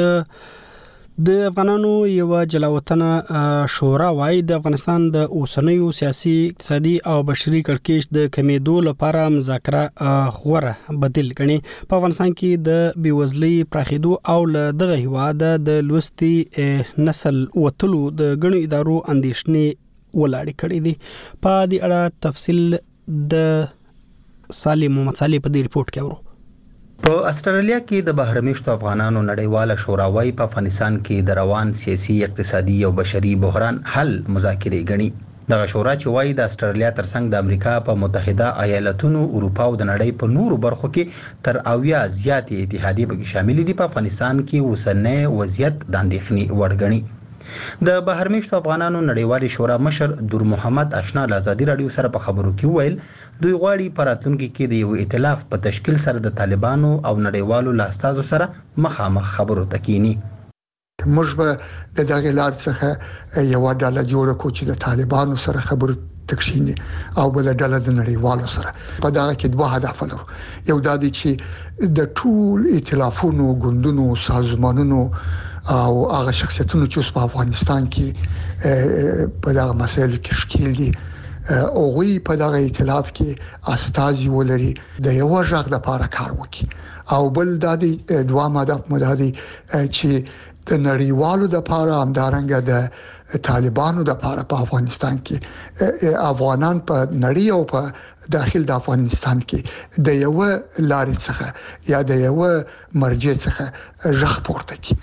د افغانانو یو جلاوطنه شورا وايي د افغانستان د اوسنیو سیاسي، اقتصادي او بشري کړکېچ د کمیدو لپاره مذاکره غوره بدیل غني. په افغانستان کې د بیوزلۍ پراخېدو او له دغه هیواد د لوستي نسل وتلو د غنو ادارو اندېښنې ولاړې کړې دي. په دې اړه تفصیل د سالم محمد صالح په دې ریپورت کې اورو. په استرالیا کې د بهرمېشتو افغانانو نړیواله شورا وايي په افغانستان کې د روان سیاسي، اقتصادي او بشري بحران حل مذاکرې غني. دغه شورا چې وايي د استرالیا ترڅنګ د امریکا په متحده ایالاتونو، اروپا او د نړۍ په نورو برخو کې تر اویا زیاتې اتحادیې پکې شامل دي، په افغانستان کې اوسنۍ وضعیت د اندېښنې وړ ګڼي. د بهرمېشتو افغانانو نړیوالې شورا مشر دور محمد آشنا له ازادي رادیو سره په خبرو کې ویل دوی غواړي په راتلونکي کې د یو ائتلاف په تشکیل سره د طالبانو او نړیوالو لاستازو سره مخامخ خبرو تکینی. موږ به د دغه لار څخه یو ډله جوړ کړو چې د طالبانو سره خبرو تکشینی او بل ډله د نړیوالو سره. په دغه کې دوه هدف لرو. یو دا دی چې د ټول ائتلافونو، ګوندونو، سازمانونو او هغه شخصیتونو چې په افغانستان کې په دغه مسایلو کې شکیل دي او غوي په دغه ائتلاف کې استازي ولري د یو ځای لپاره کار وکړي. او بل د دې دوه ماده مداري چې د نړیوالو د لپاره همدارنګه د طالبانو د لپاره په افغانستان کې افغانان په نړۍ او په داخل د افغانستان کې د یو لارې څخه یا د یو مرجع څخه ژغ پورته کړي.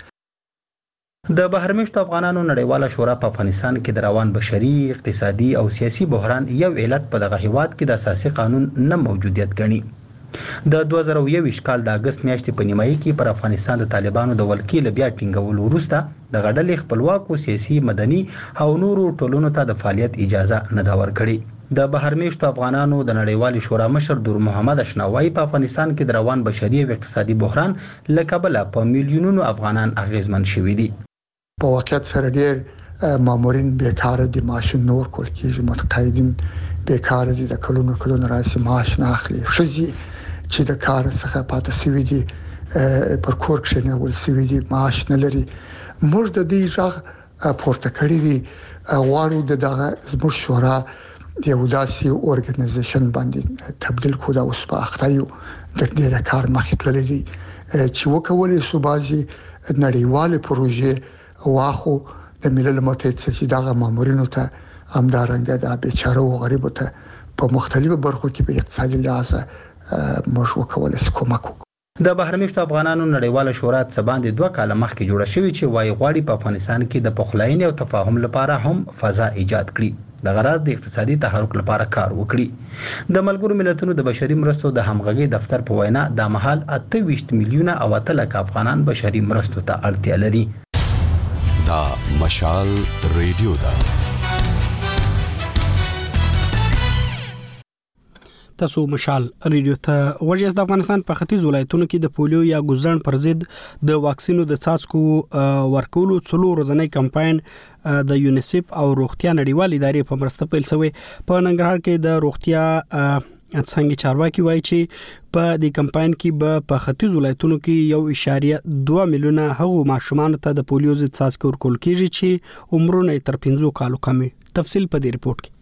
د بهرمېشتو افغانانو نړیواله شورا په افغانستان کې د روان بشري، اقتصادي او سیاسي بحران یو علت په دغه هیواد کې د اساسي قانون نه موجودیت ګڼي. د دوه زره یوویشت کال د اگست میاشتې په نیمایي کې پر افغانستان د طالبانو د ولکې له بیا ټینګولو وروسته د غډلې خپلواکو سیاسي، مدني او نورو ټولنو ته د فعالیت اجازه نه دا ورکړي. د بهرمېشتو افغانانو د نړیوالې شورا مشر دور محمد آشنا وايي په افغانستان کې د روان بشري او اقتصادي بحران له کبله په میلیونونو افغانان اغیزمن شوي دي. په واقعیت سره ډېر مامورین بیکاره دي، معاش نور کول کېږي، متقاعدین بیکاره دي، د کلونو کلونو راځي معاش نه اخلي. ښځې چې د کار څخه پاتې شوي دي پر کور کښېنول شوي دي، معاش نه لري. موږ د دې غږ پورته کړی دی، غواړو د دغه زموږ شورا یو داسې اورګنایزیشن باندې تبدیل کړو. دا اوس په اخته یو د ډېر کار مخکې تللی دی چې وکولای شو بعضې نړیوالې پروژې واخو د ملل متحد څخه دغه مامورینو ته همدارنګه د بیچاره او غریبو ته په مختلفو برخو کې په اقتصادي لحاظ موږ وکولای شو کومک وکړو. د بهرمېشتو افغانانو نړیواله شورا څه باندې دوه کاله مخکې جوړه شوې چې وايي غواړي په افغانستان کې د پخلاینې او تفاهم لپاره هم فضا ایجاد کړي، د غرض د اقتصادي تحرک لپاره کار وکړي. د ملګرو ملتونو د بشري مرستو د همغږي دفتر په وینا د مهال اته ویشت میلیونه او اته لک افغانان بشري مرستو ته اړتیا لري. دا مشال ریډیو دا تاسو مشال ریډیو ته ورجس. د افغانستان په ختیځ ولایتونو کې د پولیو یا ګوزن پر ضد د واکسینو د څاڅکو ورکولو څلور ورځنی کمپاین د یونیسف او روغتیا نړیوال ادارې په مرسته پیل شوی. په ننګرهار کې د روغتیا څنګه چارواکي وایي چې په دې کمپاین کې به په ختیځ ولایتونو کې یو اشاریه دوه میلیونه هغو ماشومان ته د پولیو ضد څاڅکي ورکول کیږي چې عمرونه تر پنځه کالو کم وي. تفصیل په دې ریپورت کې.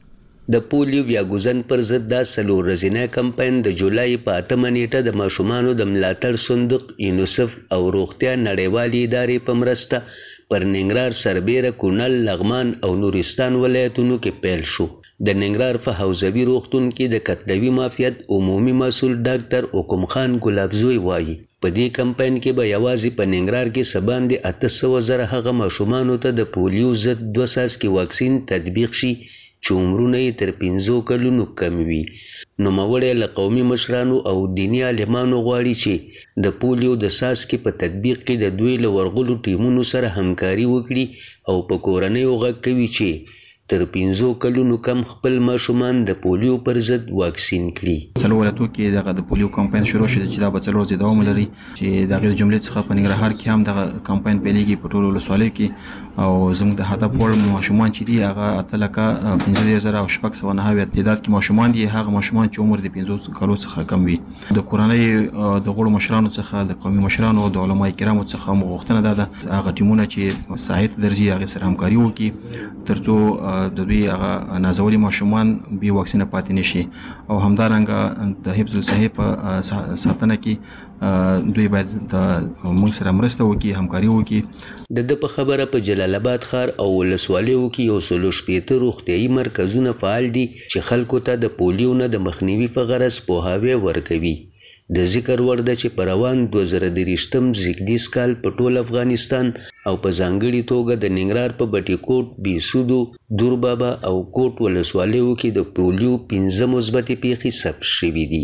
د پولیو یا ګوزن پر ضد دا څلور ورځنی کمپاین د جولای په اتمه نیټه د ماشومانو د ملاتړ صندوق یونیسف او روغتیا نړیوالې ادارې په مرسته پر ننګرهار، سربیره، کونړ، لغمان او نورستان ولایتونو کې پیل شو. د ننګرهار په حوزوي روغتون کې د کتلوي معافیت عمومي مسؤل ډاکټر حکم خان ګلابزوی وایي په دې کمپاین کې به یوازې په ننګرهار کې څه باندې اته سوه زره هغه ماشومانو ته د پولیو ضد دوه څاڅکي واکسین تطبیق شي چې عمرونه یې تر پنځو کلونو کم وي. نوموړی له قومي مشرانو او دیني عالمانو غواړي چې د پولیو د څاڅکي په تطبیق کې د دوی له ورغلو ټیمونو سره همکاري وکړي او په کورنیو غږ کوي چې تر پنځو کلونو کم خپل ماشومان د پولیو پر ضد واکسین کړي. څلور ولایتو کې دغه د پولیو کمپاین شروع شوه چې دا به څلور ورځې دوام ولري، چې د هغې د جملې څخه په ننګرهار کې هم دغه کمپاین پیلېږي په ټولو ولسوالیو کې، او زموږ د هدف وړ ماشومان چې دي هغه اته لکه پنځه دېرش زره او شپږ سوه نهه اویا تعداد کې ماشومان دي، هغه ماشومان چې عمر د پنځو کالو څخه کم وي. د کورنۍ د غړو مشرانو څخه، د قومي مشرانو او د علما کرامو څخه موږ غوښتنه دا ده هغه ټیمونه چې ساحې ته درځي هغې سره همکاري وکړي تر څو د دوی هغه نازولي ماشومان بې واکسینه پاتې نشي، او همدارنګه د حفظ الصحې په ساتنه کې دوی باید د موږ سره مرسته وکړي، همکاري وکړي. د ده په خبره په جلال آباد ښار او ولسوالیو کې یو سلو شپېته روغتیایي مرکزونه فعال دي چې خلکو ته د پولیو نه د مخنیوي په غرض پوهاوی ورکوي. د ذکر وړ ده چې په روان دوه زره دېرشتم زیږدیز کال په ټول افغانستان او په ځانګړي توګه د ننګرهار په بټي کوټ، بیسودو، دوربابا او کوټ ولسوالیو کې د پولیو پنځه مثبتې پیښې ثبت شوي دي.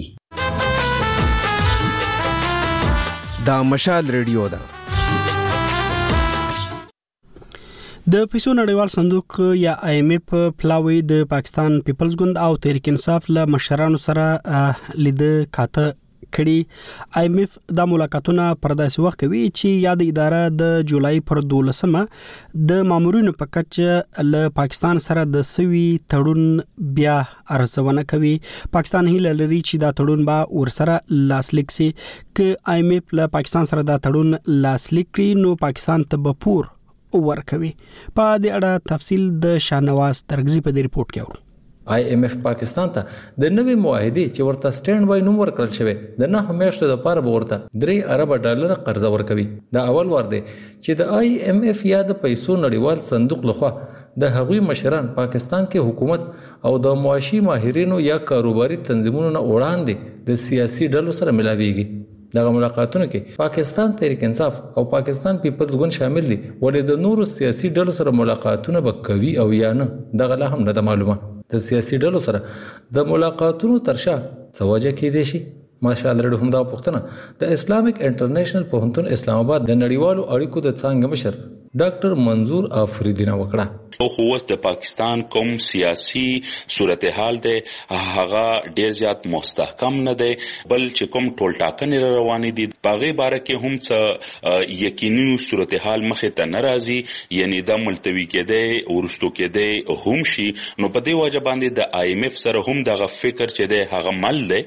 دا مشال ریډیو ده. د پیسو نړیوال صندوق یا آی ایم ایف پلاوی د پاکستان پیپلز ګوند او تحریک انصاف له مشرانو سره لیده کاته کړي. آی ایم ایف د ملاقاتونه پر داسې وخت کوي چې یاد اداره د جولای پر دولسمه د مامورینو په کچه له پاکستان سره د سوي تړون بیا ارزونه کوي. پاکستان هیله لري چې دا تړون به ورسره لاسلیک شي. که آی ایم ایف له پاکستان سره دا تړون لاسلیک کړي نو پاکستان ته به پور ورکوي. په دې اړه تفصیل د شاهنواز ترغزي په دې ریپورت کې اورو. آی ایم ایف پاکستان ته د نوې معاهدې چې ورته سټینډ بای نوم ورکړل شوی د نه میاشتو لپاره به ورته درې ارب ډالر قرضه ورکوي. دا اول وار دی چې د آی ایم ایف یا د پیسو نړیوال صندوق لخوا د هغوی مشران پاکستان کې حکومت او د معاشي ماهرینو یا کاروباري تنظیمونو نه وړاندې د سیاسي ډلو سره ملاويږي. دغه ملاقاتونو کې پاکستان تحریک انصاف او پاکستان پیپلز ګوند شامل دي. ولې د نورو سیاسي ډلو سره ملاقاتونه به کوي او یا نه دغه لا هم نه د معلومه. د سیاسي ډلو سره د ملاقاتونو ترشا څه وجه کېدای شي؟ ماشاءالله رډو هم دا پوښتنه د اسلامیک انټرنیشنل پوهنتون اسلام آباد د نړیوالو اړیکو د څانګې مشر ډاکټر منظور آفریدی نه وکړه. خو اوس د پاکستان کوم سیاسي صورتحال دی هغه ډیر زیات مستحکم نه دی، بل چې کوم ټول ټاکنې روانې دي په هغې باره کې هم څه یقیني صورتحال مخې ته نه راځي، یعنی دا ملتوي کېدی وروستو کېدی هم شي. نو په دې وجه باندې د آی ایم ایف سره هم دغه فکر چې دی هغه مل دی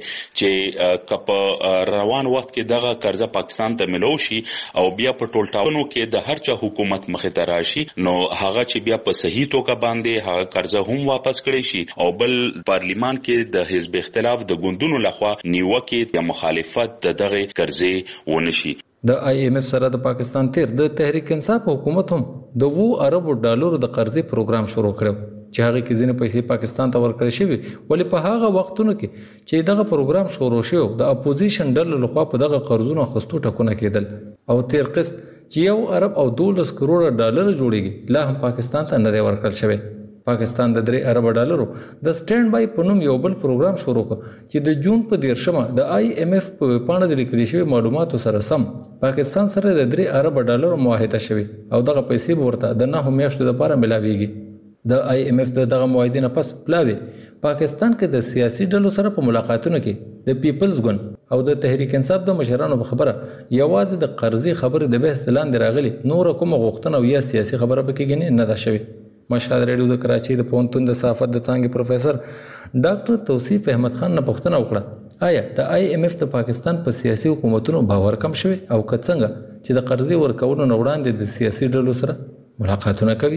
چې که په روان وخت کې دغه قرضه پاکستان ته ملو شي او بیا په ټول ټاکنو کې د هر چا حکومت مخې ته راشي نو هغه چې بیا په صحیح توګه باندې هغه قرضه هم واپس کړي شي، او بل پارلیمان کې د حزب اختلاف د ګوندونو لخوا نیوکې یا مخالفت د دغه قرضې ونشي. د آی ایم ایف سره د پاکستان تیر د تحریک انصاف حکومت هم د وو اربو ډالرو د قرضې پروګرام شروع کړو چې هغه کې ځینې پیسې پاکستان ته ورکړل شوې. ولې په هغه وختونو کې چې دغه پروګرام شروع شو د اپوزیشن ډلو لخوا په دغه قرضونو اخیستو ټکونه کېدل، او تیر قسط چې یو ارب او دولس کروڑه ډالر جوړیږي لا هم پاکستان ته نه دی ورکړل شوی. پاکستان د درې ارب ډالرو د سټینډ بای په نوم یو بل پروګرام شروع کړ چې د جون په دیرشمه د آی ایم ایف په پاڼه د لیکل شوی معلوماتو سره سم پاکستان سره د درې ارب ډالرو معاهده شوی او دغه پیسې ورته د نه میاشتو لپاره ملاويږي. د آی ایم ایف دغه معاهدې نه پس پلاوی پاکستان کې د سیاسي ډلو سره په ملاقاتونو کې د پیپلز ګوند او د تحریک انصاف د مشرانو په خبره یوازې د قرضې خبرې د بحث لاندې راغلي، نور کومه غوښتنه او یا سیاسي خبره پکې ګڼي نه ده شوې. مشهد ریډیو د کراچۍ د پوهنتون د صحافت د څانګې پروفیسر ډاکټر توصیف احمد خان نه پوښتنه وکړه آیا د آی ایم ایف د پاکستان په سیاسي حکومتونو باور کم شوی او که څنګه چې د قرضې ورکولو نه وړاندې د سیاسي ډلو سره ملاقاتونه کوي.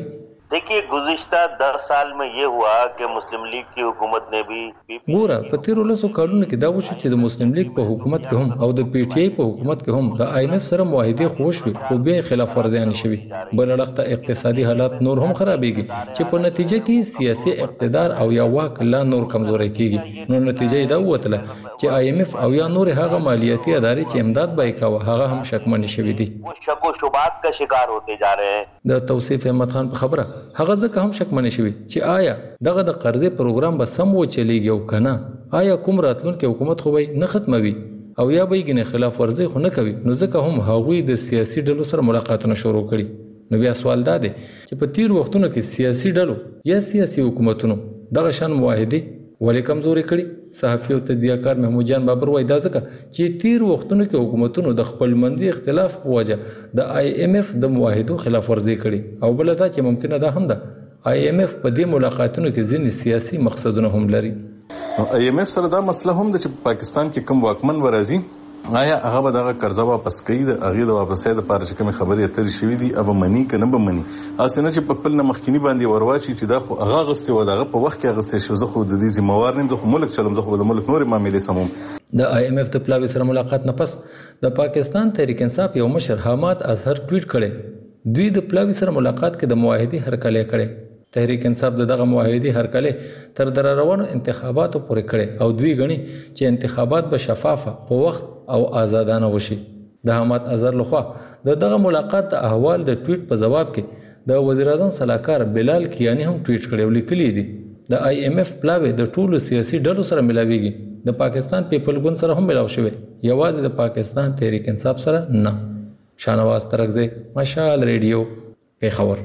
देखिए गुज़िश्ता दस साल में ये हुआ कि मुस्लिम लीग की हुकूमत ने भी ګوره په تیرو لسو کالونو کې دا وشو چې د مسلم لیگ په حکومت کې هم او د پی ټی آی په حکومت کې هم د آی ایم ایف سره معاهدې خوښ وي خو بیا خلاف ورزیان شوي بل اړخ اقتصادي حالات نور هم خرابېږي چې په نتیجه کې سیاسي اقتدار او یا واک لا نور کمزوري کیږي نو نتیجه دا وته چې آی ایم ایف او یا نور هغه مالیاتي ادارې چې امداد به کوي هغه هم شکمن شوي دي شک و شبهات کا شکار ہوتے جا رہے ہیں د توصیف احمد خان په خبره هغه ځکه هم شکمن شوي چې آیا دغه د قرضې پروګرام به سم و چلیږي او کنه آیا کوم راتلونکي حکومت خو به نه ختموي او یا به یې خلاف ورزي خو نه کوي نو ځکه هم هغوی د سیاسي ډلو سره ملاقاتونه شروع کړي نو بیا سوال دا دی چې په تیر وختونو کې سیاسي ډلو یا سیاسي حکومتونو دغه شان معاهدې ولې کمزوري کړي صحافي او تجزیه‌کار محمود جان بابر وایي دا ځکه چې تیر وختونو کې حکومتونو د خپل منځي اختلاف په وجه د آی ایم ایف د معاهدو خلاف ورزي کړي او بل دا چې ممکنه ده هم ده آی ایم ایف په دې ملاقاتونو کې ځینې سیاسي مقصدونه هم لري آی ایم ایف سره دا مسله هم ده چې پاکستان کې کوم واکمن ورازي آیا هغه به دغه قرضه واپس کوي د هغې د واپسۍ دپاره چې کومې خبرې اترې شوي دي هغه مني که نه به مني هسې نه چې په خپل نه مخکیني باندې ورواچي چې دا خو هغه اغوستې وه د هغه په وخت کې اغوستې شو زه خو د دې ذمهوار نه یم زه خو ملک چلم زه خو د ملک نورې معاملې سموم د آی ایم ایف د پلاوي سره ملاقات نه پس د پاکستان تحریک انصاف یو مشر حامد اظهر ټویټ کړی دوی د پلاوي سره ملاقات کې د معاهدې هرکلی کړی تحریک انصاف دغه معاهدې هرکلی تر در روانو انتخاباتو پورې کړي او دوی غني چې انتخابات به شفافه په وخت او آزادانه وشي د حامد اظهر لخوا د دغه ملاقات د احوال د ټویټ په جواب کې د وزیر اعظم صلاحکار بلال کیانی هم ټویټ کړی او لیکلی دی د آی ایم ایف پلاوی د ټولو سیاسي ډلو سره ملاویږي د پاکستان پیپل ګوند سره هم ملاو شوی یوازې د پاکستان تحریک انصاف سره نه شانواز ترکزی مشال ریډیو پیښور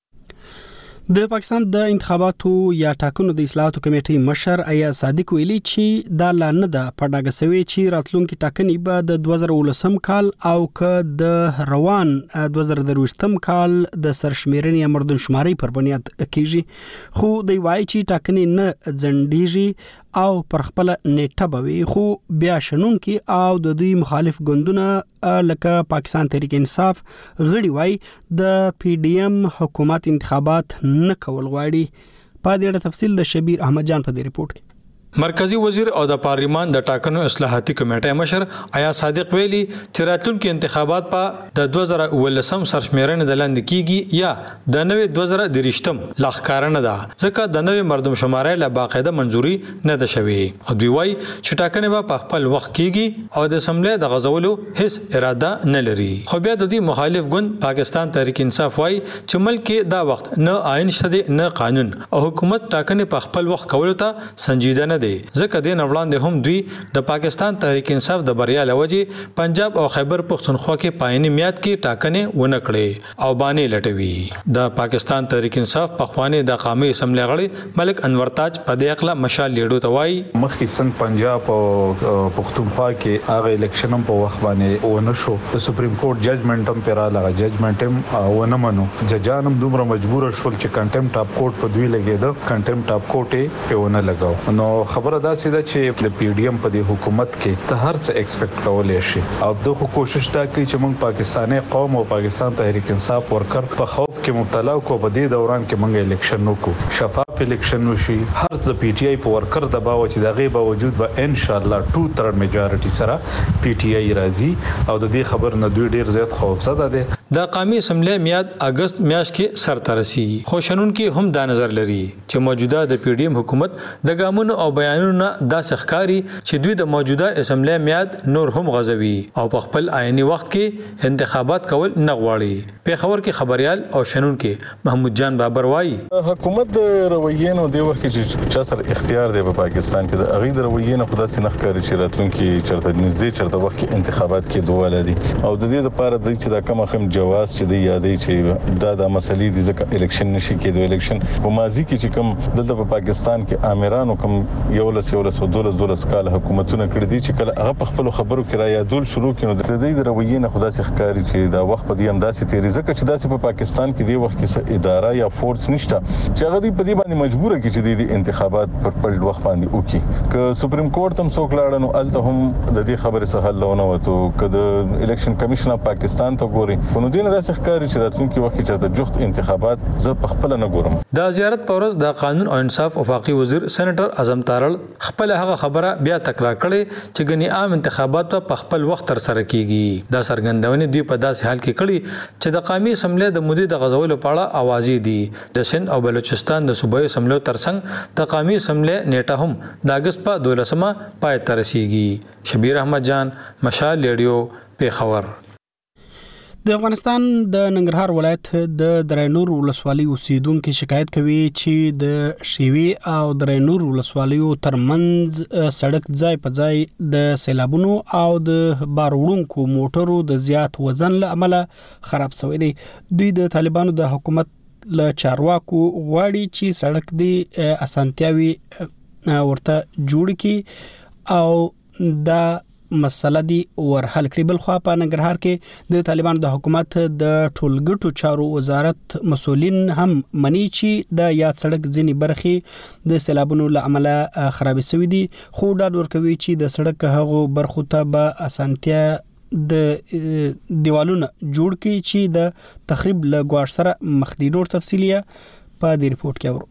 د پاکستان د انتخاباتو یا ټاکنو د اصلاحاتو کمیټې مشر ایاز صادق ویلي چې دا لا نه ده په ډاګه سوي چې راتلونکي ټاکنې به د دوه زره ولسم کال او که د روان دوه زره درویشتم کال د سرشمیرنې مردمشماري پر بنیاد کیږي خو دی وایي چې ټاکنې نه ځنډیږي او پر خپل نیټه بوي خو بیا شنونکي او د دوی مخالف ګوندونه لکه پاکستان تحریک انصاف غړي وای د پی ډی ایم حکومت انتخابات نه کول غواړي په دې اړه تفصیل د شبیر احمد جان په دې رپورت کې مرکزی وزیر او د پارلیمان د ټاکنو اصلاحاتي کمیټې مشر ایاز صادق ویلي چې راتلونکي انتخابات په د دوه زره ولسم سرشمیرنې د لاندې کیږي یا د نوې دوه زره دریشتم لاخکارنه ده ځکه د نوې مردمشماري له باقاعده منځوري نه ده شوې خو دوی وایي چې ټاکنې به په خپل وخت کیږي او د اسمبلی د غزولو هیڅ اراده نه لري خو بیا د دې مخالف ګوند پاکستان تحریک انصاف وایي چې ملک کې دا وخت نه آئین شته نه قانون او حکومت ټاکنې په خپل وخت کولو ته سنجیده نه دی ځکه د نوړاندې هم دوی د پاکستان تحریک انصاف د بریا لوجه پنجاب او خیبر پختونخوا کې پایني میاد کې ټاکنې ونه کړې او باندې لټوي د پاکستان تحریک انصاف په خوانې د قومي اسمبلی غړي ملک انور تاج په دې اقلا مشال لیډو توای مخکې سن پنجاب او پختونخوا کې هغه الیکشن هم په وخت باندې ونه شو د سپریم کورټ ججمنټ هم پیرا لغه ججمنټ هم ونه منو ججانم دومره مجبور شول چې کنټمپټ اف کورټ په دوی لګیدو کنټمپټ اف کورټ په ونه لګاو نو خبره دا سیده چې د پی ډی ایم په دې حکومت کې ته هر څه ایکسپیکټ کولای شي او دغه کوشش دا کوي چې موږ پاکستاني قوم او پاکستان تحریک انصاف ورکر په خوف کې مبتلا کو په دې دوران کې موږ الیکشن وکړو شفاف الیکشن وشي هر څه پی ټی آی په ورکر د باو چې دغه باوجود به ان شاء الله ټو تر میجارټي سره پی ټی آی راځي او د دې خبر نه دوی ډیر زیات خوفزده دي د قومي اسمبلی میاد اگست میاشت کې سر ترسي خوشنون کې هم دا نظر لري چې موجوده د پی ډی ایم حکومت د ګامونو او بیانونو دا سخکاری چې دوی د موجوده اسمبلی میاد نور هم غزوي او په خپل عیني وخت کې انتخابات کول نه غواړي پیښور کې خبريال او شنون کې محمود جان بابر وایي حکومت د رویې نو د وخت کې چې سر اختیار دی په پاکستان کې د اغې د رویې نه خدا سينخ کوي چې راتلونکي چرته نږدې چرته وخت کې انتخابات کې دوه لدي او د دې لپاره د چې دا کوم خم جواز چې د یادې چې دا د مسلې د ځکه الیکشن نشي کېدو الیکشن په ماضي کې چې کوم دلته په پاکستان کې امیرانو کوم یو لس یو لس دولس دولس کال حکومتونه کړی دي چې کله هغه په خپل خبرو کې را یادول شروع کړي نو د دې د رویې نه خدا سي ښکاری چې دا وخت په دې انداسې تیری ځکه چې داسې په پاکستان کې دی وخت کې اداره یا فورس نشته چې هغه دې په دې باندې مجبور کی چې د انتخابات پر پړ وخت باندې وکړي که سپریم کورټ هم څوک لاړ نو الته هم د دې خبره څخه حل ونه وته کله الیکشن کمیشن اف پاکستان ته ګوري نو دې نه داسې ښکاری چې راتلونکي وخت کې چې د جوخت انتخابات زه په خپل نه ګورم. د زیارت پورز د قانون او انصاف وفاقي وزیر سېنیټر اعظم تارړ خپل هغه خبره بیا تکرار کړي چې غني عام انتخابات په خپل وخت تر سره کیږي. دا څرګندونه دی په داسې حال کې کړي چې د قومي اسمبلی د مودې د غزولو په اړه اوازې دي. د سند او بلوچستان د صوبایي اسمبلی ترڅنګ د قومي اسمبلی نیټه هم د اگست په دولسمه پای ته رسیږي. شبیر احمد جان، مشال ریډیو، پیښور. د افغانستان د ننګرهار ولایت د درینور ولسوالۍ اوسیدونکو شکایت کوي چې د شیوی او درینور ولسوالیو ترمنځ سړک ځای په ځای د سیلابونو او د باروړونکو موټرو د زیات وزن له امله خراب شوی دی. دوی د طالبانو د حکومت له چارواکو غواړي چې سړک دی اسانتیاوي ورته جوړ کړي او دا مسله دی ورحل کړي. بل خو په ننګرهار کې د طالبانو د حکومت د ټولګټو چارو وزارت مسولین هم مني چې د یاد سړک ځینی برخې د سیلابونو له امله خراب شوی دي، خو ډاډ ورکوي چې د سړک هغه برخو ته به اسانتیا د دیوالونو جوړ کړي چې د تخریب له ګواښ سره مخ دي. نور تفصیلیه په دې رپورت کې اورو.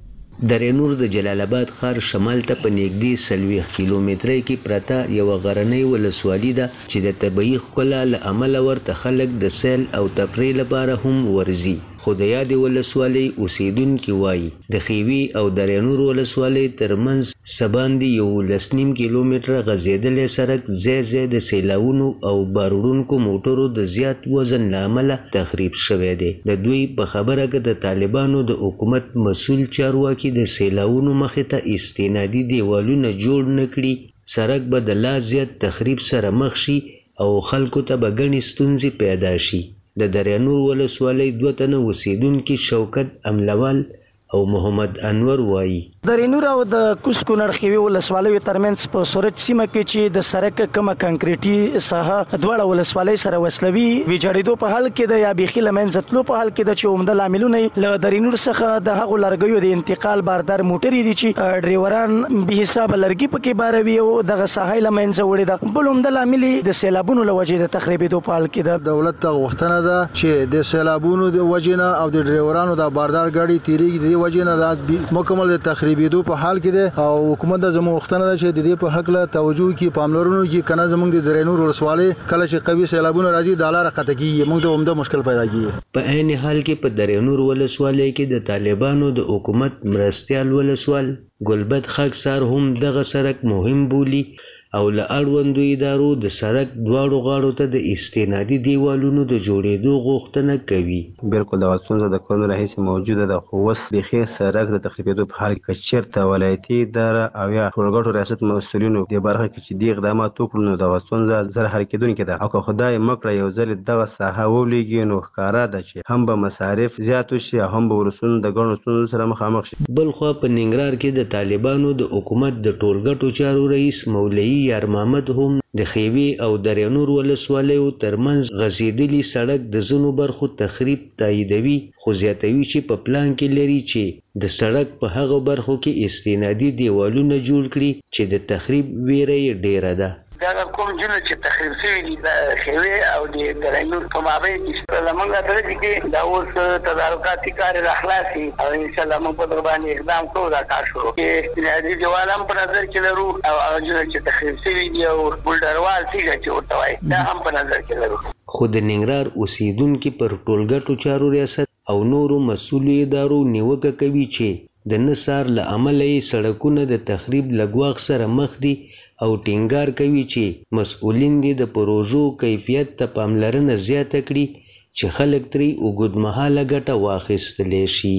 درینور د جلال آباد ښار شمال ته په نږدې څلوېښت کیلومترۍ کې پرته یوه غرنۍ ولسوالي ده چې د طبیعي ښکلا له امله ورته خلک د سیل او تفریح لپاره هم ورځي. خو د یادې ولسوالۍ اوسیدونکي وایي د خیوي او درینور ولسوالۍ ترمنځ سباندې یولس نیم کیلومتره غځېدلی سړک ځای ځای د سیلاونو او باروړونکو موټرو د زیات وزن له امله تخریب شوی دی. د دوی په خبره کې د طالبانو د حکومت مسؤل چارواکي د سیلاونو مخې ته استنادي دیوالونه جوړ نه کړي، سړک به د لا زیات تخریب سره مخ شي او خلکو ته به ګڼې ستونزې پیدا شي. د درینور ولسوالۍ دوه تنه اوسیدونکي شوکت املوال او محمد انور وایي درینور او د کوس کونړ خیوي ولسوالیو ترمنځ په صورت سیمه کې چې د سړک کومه کانکریټي ساحه دواړه ولسوالۍ سره وسلوي ویجاړېدو په حال کې د یا بیخي لمنځه تلو په حال کې د چې عمده لاملونه له درینور څخه د هغو لرګیو د انتقال باردار موټرې دي چې ډریوران به حساب لرګي پکې باروي او دغه ساحه لمنځه وړي ده. بل عمده لامل د سیلابونو له وجې د تخریبېدو په حال کې د دولت ته غوښتنه ده چې د سیلابونو د وجې نه او د ډریورانو د باردار ګاډي تیریږي د وجې نه د مکمل د تخریبېدو په حال کې ده او حکومت د زموږ غوښتنه ده چې د دې په حق له توجه کې پاملرنه وکړي کنه زموږ د درینور ولسوالۍ کله چې قوي سیلابونه راځي د لاره قطع کیږي موږ ته عمده مشکل پیدا کیږي. په عین حال کې په درینور ولسوالۍ کې د طالبانو د حکومت مرستيال ولسوال ګلبد خاکسار هم دغه سړک مهم بولی او له اړوندو ادارو د سړک دواړو غاړو ته د استنادي دیوالونو د جوړېدو غوښتنه کوي. بالکل دا ستونزه د کورونو راهیسې موجوده ده، خو اوس بیخي سړک د تخریبېدو په حال کې چېرته ولایتي اداره او یا ټولګټو ریاست مسؤلینو دې برخه کې چې دې اقدامات وکړو نو دغه ستونزه زر حل کېدونکې ده او که خدای مکړه یو ځل دغه ساحه وولېږي نو ښکاره ده چې هم به مصارف زیات وشي او هم به ولسونه د ګڼو ستونزو سره مخامخ شي. بل خوا په ننګرهار کې د طالبانو د حکومت د ټولګټو چارو رئیس مولوي یار محمد هم د خیوي او درینور ولسوالیو ترمنځ غځېدلي سړک د ځینو برخو تخریب تاییدوي، خو زیاتوي چې په پلان کې لري چې د سړک په هغو برخو کې استنادي دیوالونه جوړ کړي چې د تخریب ویره یې ډیره ده. دا کوم جنو چې تخریب شوي دي د خیوي او د درینور په مابین کې زمونږ درجه کې دا اوس تدارکاتي کار راخلاصي او انشاءالله موږ په در باندې اقدام کوو دا کار شروع کې استنادي دیوال هم په نظر کې لرو او هغه جنو چې تخریب شوي دي او بولډروال تیږه چې ورته وایي دا هم په نظر کې لرو. خو د ننګرهار اوسیدونکي پر ټولګټو چارو ریاست او نورو مسؤلو ادارو نیوکه کوي چې د نثار له امله یې سړکونه د تخریب له ګواښ سره مخ دي او ټینګار کوي چې مسؤلین دې د پروژو کیفیت ته پاملرنه زیاته کړي چې خلک ترې اوږدمهاله ګټه واخیستلی شي.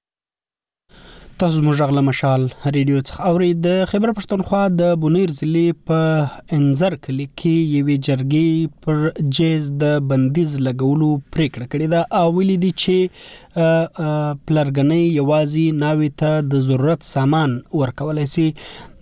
تاسو زموږ غږ له مشال ریډیو څخه اورئ. د خیبر پښتونخوا د بونیر ضلع په انځر کلي کې یوې جرګې پر جیز د بندیز لګولو پریکړه کړې ده او ویلي دي چې پلرګنۍ یوازې ناوې ته د ضرورت سامان ورکولی سي.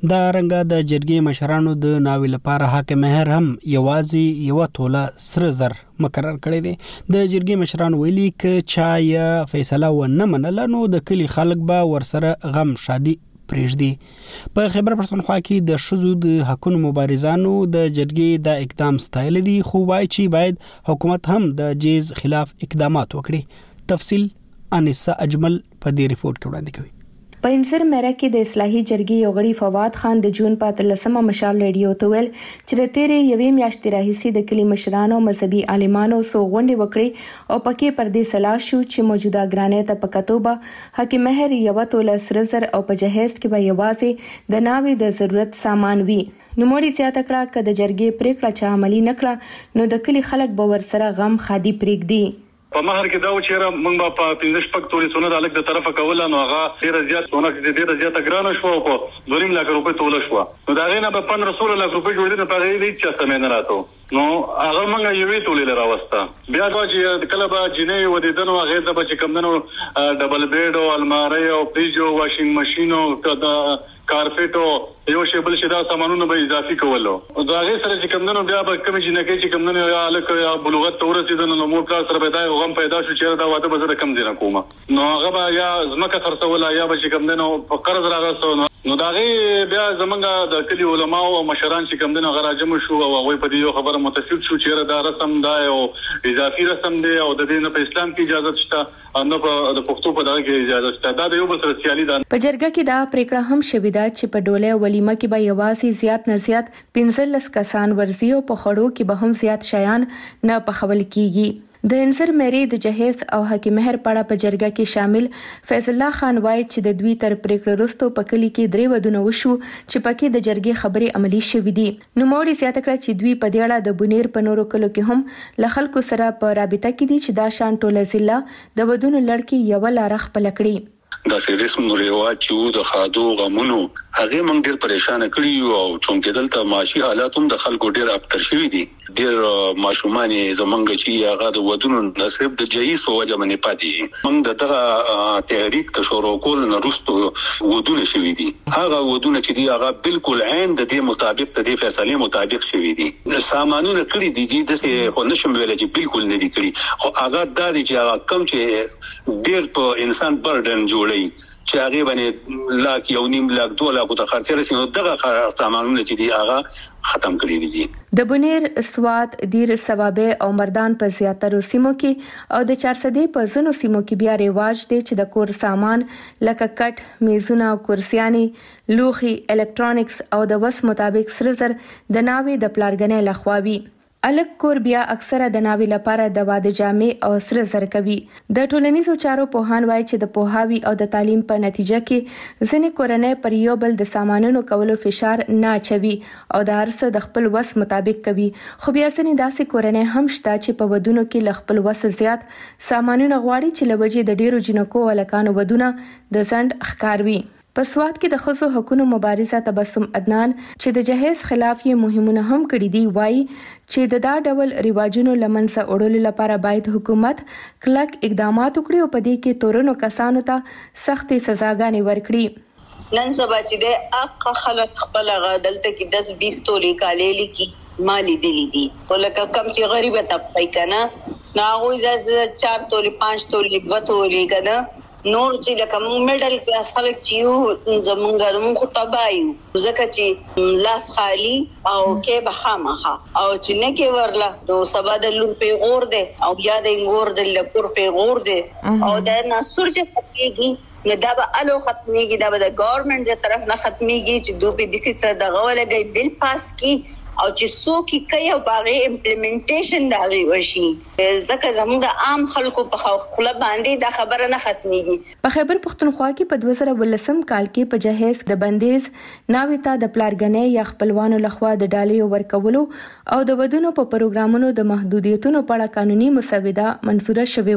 دا رنګه د جرګې مشرانو د ناوی لپاره حاکم مهر هم یوازې یو توله سره زر مقرر کړی دی. د جرګې مشران ویلي ک چا یا فیصله و نه منله نو د کلی خلک به ورسره غم شادي پرېږدي. په خیبر پښتونخوا کې د ښځو د حقونو مبارزانو د جرګې د اقدام ستایل دي، خو وایي چې باید حکومت هم د جیز خلاف اقدامات وکړي. تفصیل انیسا اجمل په دې ریپورت کې وړاندې کوي. په انصر میرا کې د اصلاحي جرګې یو غړي فواد خان د جون په اتلسمه مشال ریډیو ته ویل چې د تیرې یوې میاشتې راهیسې د کلی مشرانو مذهبي عالمانو سو غونډې وکړې او پکې پر دې سلا شو چې موجوده ګرانې ته په کتوبه حکیم مهر یو توله سره زر او په جهیز کې به یوازې د ناوې د ضرورت سامان وي. نو موري زیاته کړه ک د جرګې پریکړه چا عملی نکړه نو د کلی خلک به ورسره غم خادي پرېږدي. په مہر کې دا و چې را موږ په پنځه شپږ توري سونه د الګ د طرفه کوله نو هغه ډیر زیات سونه کې ډیر زیات ګرانه شو او دوه نیم لک روپۍ توله شو. نو دا غینه په پندرہ سولہ لک روپۍ جوړې نه پغې دي چې سمې نه راتو. نو هغه موږ یوې تولې راوسته. بیا دا چې کله به جنې و دې دنو هغه د بچ کم دنو ډبل بیډ او الماری او فریج او واشینګ ماشین او د کارپټ او یو شی بل شي دا سامانونه به اضافي کولو. دا هغه سره چې کم دنو بیا به کوم جنې کې چې کم دنو یا الک یا بلوغت تورسیدنه نو مور کار سره به دا غم پیدا شو چې دا واده به زره کم دینه کومه. نو هغه به یا زمکه خرڅول یا به چې کم دنو په قرض راغسو. نو دا غي بیا زمونږ د کلی علما او مشران چې کم دنو غراجم شو او هغه په دې خبره متفق شو چې دا رسم دا او اضافي رسم دی او د دې نه په اسلام کې اجازه شته نو په د پښتو په دغه کې اجازه شته. دا د یو بل سره سیالي ده. په جرګه کې دا پریکړه هم شوې ده چې په ډوله ولیمه کې به یوازې زیات نه زیات پنځلس کسان ورزي او په خړو کې به هم زیات شیان نه پخول کیږي. د انصر مری د جهیز او حکیم مهر پړه په جرګه کې شامل فیض الله خان وایي چې د دوی تر پریکړې وروسته په کلی کې درې ودونه وشو چې پکې د جرګې خبرې عملی شوې دي. نو موري زیاته کړه چې دوی په دې اړه د بونیر په نورو کلو کې هم له خلکو سره په رابطه کې دي چې دا شان ټوله ضلع د ودونو لړکی یو لار خپل کړي. دا سیریسم رواج چې د خادو غمونو هغه موږ ډیر پریشان کړی او چونکې دلته معاشي حالات هم د خلکو ډیر ابتر شوي دي. ډیر ماشومان زمونږ چې هغه د ودونو نصیب د جهیز په وجه باندې پاتې موږ د دغه تحریک ته شروع کول نه وروسته ودونه شوي دي. هغه ودونه چې دی هغه بالکل عین د دې مطابق د دې فیصله مطابق شوي دي. سامانونه کړی دي چې خو نشم ویل چې بالکل نه دي کړی خو هغه د دې چې هغه کم چې ډیر په انسان برډن جوړي چې هغه باندې لاک یو نیم لاک دوه لاک ته خرچ رسي نو دغه سامانونه چې دی هغه ختم کړی دي. د بونیر سواد دیر ثوابه او مردان په زیاتره سیمو کې او د چارسدې په زنو سیمو کې بیا ریواج دی چې د کور سامان لکه کټ میزونه او کرسیاني لوخي الکترونکس او د وس مطابق سره زر د ناوې د پلارګنې لخواوي. الک کور بیا اکثره د ناوی لپاره د واده جامې او سره زر کوي. د ټولنیزو چارو پوهان وایي چې د پوهاوی او د تعلیم په نتیجه کې ځینې کورنۍ پر یو بل د سامانونو کولو فشار نه اچوي او د هر څه د خپل وس مطابق کوي. خو بیا ځینې داسې کورنۍ هم شته چې په ودونو کې له خپل وس زیات سامانونه غواړي چې لوجې د ډیرو جنکو او لکانو ودونه د ځند ښکار وي. په سواد کې د ښځو حقوقو مبارزه تبسم عدنان چې د جهیز خلاف یې مهمونه هم کړې دي وایي چې د دا ډول ریواجونو لمنځه وړلو لپاره باید حکومت کلک اقدامات وکړي او په دې کې تورنو کسانو ته سختې سزاګانې ورکړي. نن سبا چې د اق خلک خپل غدلته کې دس بیس تولې کالې لیکي مالی دلی دي ولکه کم چې غریبه طبقه کنا ناغوی ز چار تولې پانچ تولې دوه تولې کنا نور چې لکه موږ میډل کلاس خلک چې یو زمونږ موږ خو تبایو ځکه چې لاس خالی او کې بخامه او چې نه کې ورلا نو سبا د لور په غور دي او بیا د انګور د لکور په غور دي او د ناسور چې پکېږي نو دا به الو ختميږي دا به د ګورنمنت د طرف نه ختميږي چې دوی په دې څه دغه ولګي بل پاس کی او چې څوک کوي او باغې امپلیمنټیشن دا غي وشي ځکه زموږ د عام خلکو په خله باندې دا خبره نه ختميږي. په خیبر پښتونخوا کې په دوه زره ولسم کال کې په جهیز د بندیز ناوې ته د پلارګنې یا خپلوانو لخوا د ډالۍ ورکولو او د ودونو په پروګرامونو د محدودیتونو په اړه قانوني مسوده منزوره شوې و.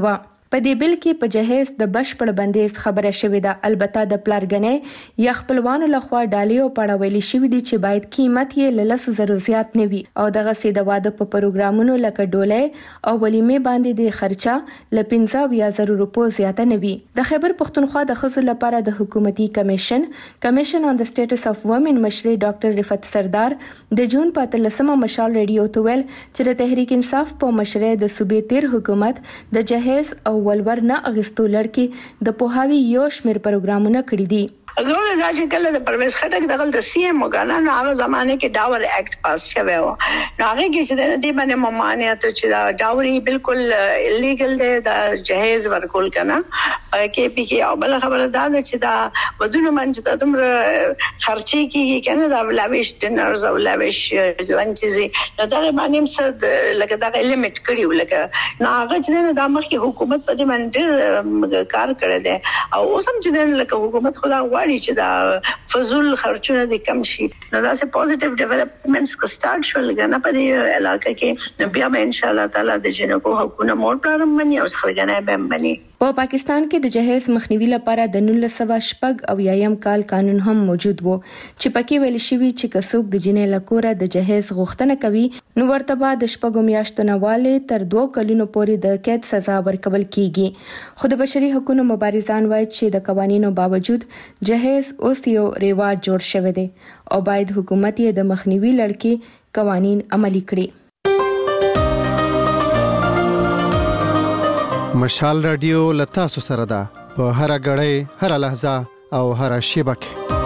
په دې بل کې په جهیز د بشپړ بندیز خبره شوې ده. البته د پلارګنې یا خپلوانو لخوا ډالۍ او پړه ویلي شوې دي چې باید قیمت یې له لس زرو زیات نه وي او دغه سي د واده په پروګرامونو لکه ډولۍ او ولیمې باندې د خرچه ل پنځه زره روپو زیاته نه وي. د خیبر پښتونخوا د ښځو لپاره د حکومتي کمیشن کمیشن آن د سټیټس اف وومن مشر ډاکټر رفعت سردار د جون په اتلسمه مشال ریډیو ته ویل چې د تحریک انصاف په مشر د صوبې تیر حکومت د جهیز او ولور نه اغستو لړکی د پوهاوی یو شمیر پروګرامونه کړی دي. غوړه دا چې کله د پرویز خټک دغه د سی ایم وګانا نو هغه زمانه کې ډاور اکټ پاس شوی و. نو هغه کې چې د دې باندې ممانعت چې دا ډاوري بالکل الیګل دی د جهیز ورکول کنه کې پی کې او بل خبره دا چې دا ودونه منځ د دومره خرچي کیږي کنه دا لاویش ډینرز او لاویش لنچز نو دا باندې څه لکه دا لیمټ کړیو لکه نو هغه چې دا مخکې حکومت په دې باندې کار کړی دی او اوس هم چې لکه حکومت خدا چې دا فزول خرچونه دي کم شي نو دا سه پوزټیو ډیولپمنټس کو سٹارټ شول غنا په دې علاقې کې بیا به ان شاء الله تعالی د جنکو حقوقونه مور پرم مني او خلګنه به مني. په پاکستان کې د جهیز مخنیوي لپاره د نولس سوه شپږ او یایم کال قانون هم موجود وو چې پکې ویل شوی چې کڅوګ د جنې لکوره د جهیز غوښتنه کوي نو ورته به د شپږو میاشتو نه والي تر دوه کلونو پورې د قید سزا ورکول کیږي. خو د بشري حقوقو مبارزان وایي چې د قوانینو باوجود جهیز اوس یو ریواج جوړ شوی دی او باید حکومت یې د مخنیوي لړکی قوانین عملي کړي. مشال رادیو لتا سره ده په هر غړې هر لحظه او هر شیبه کې.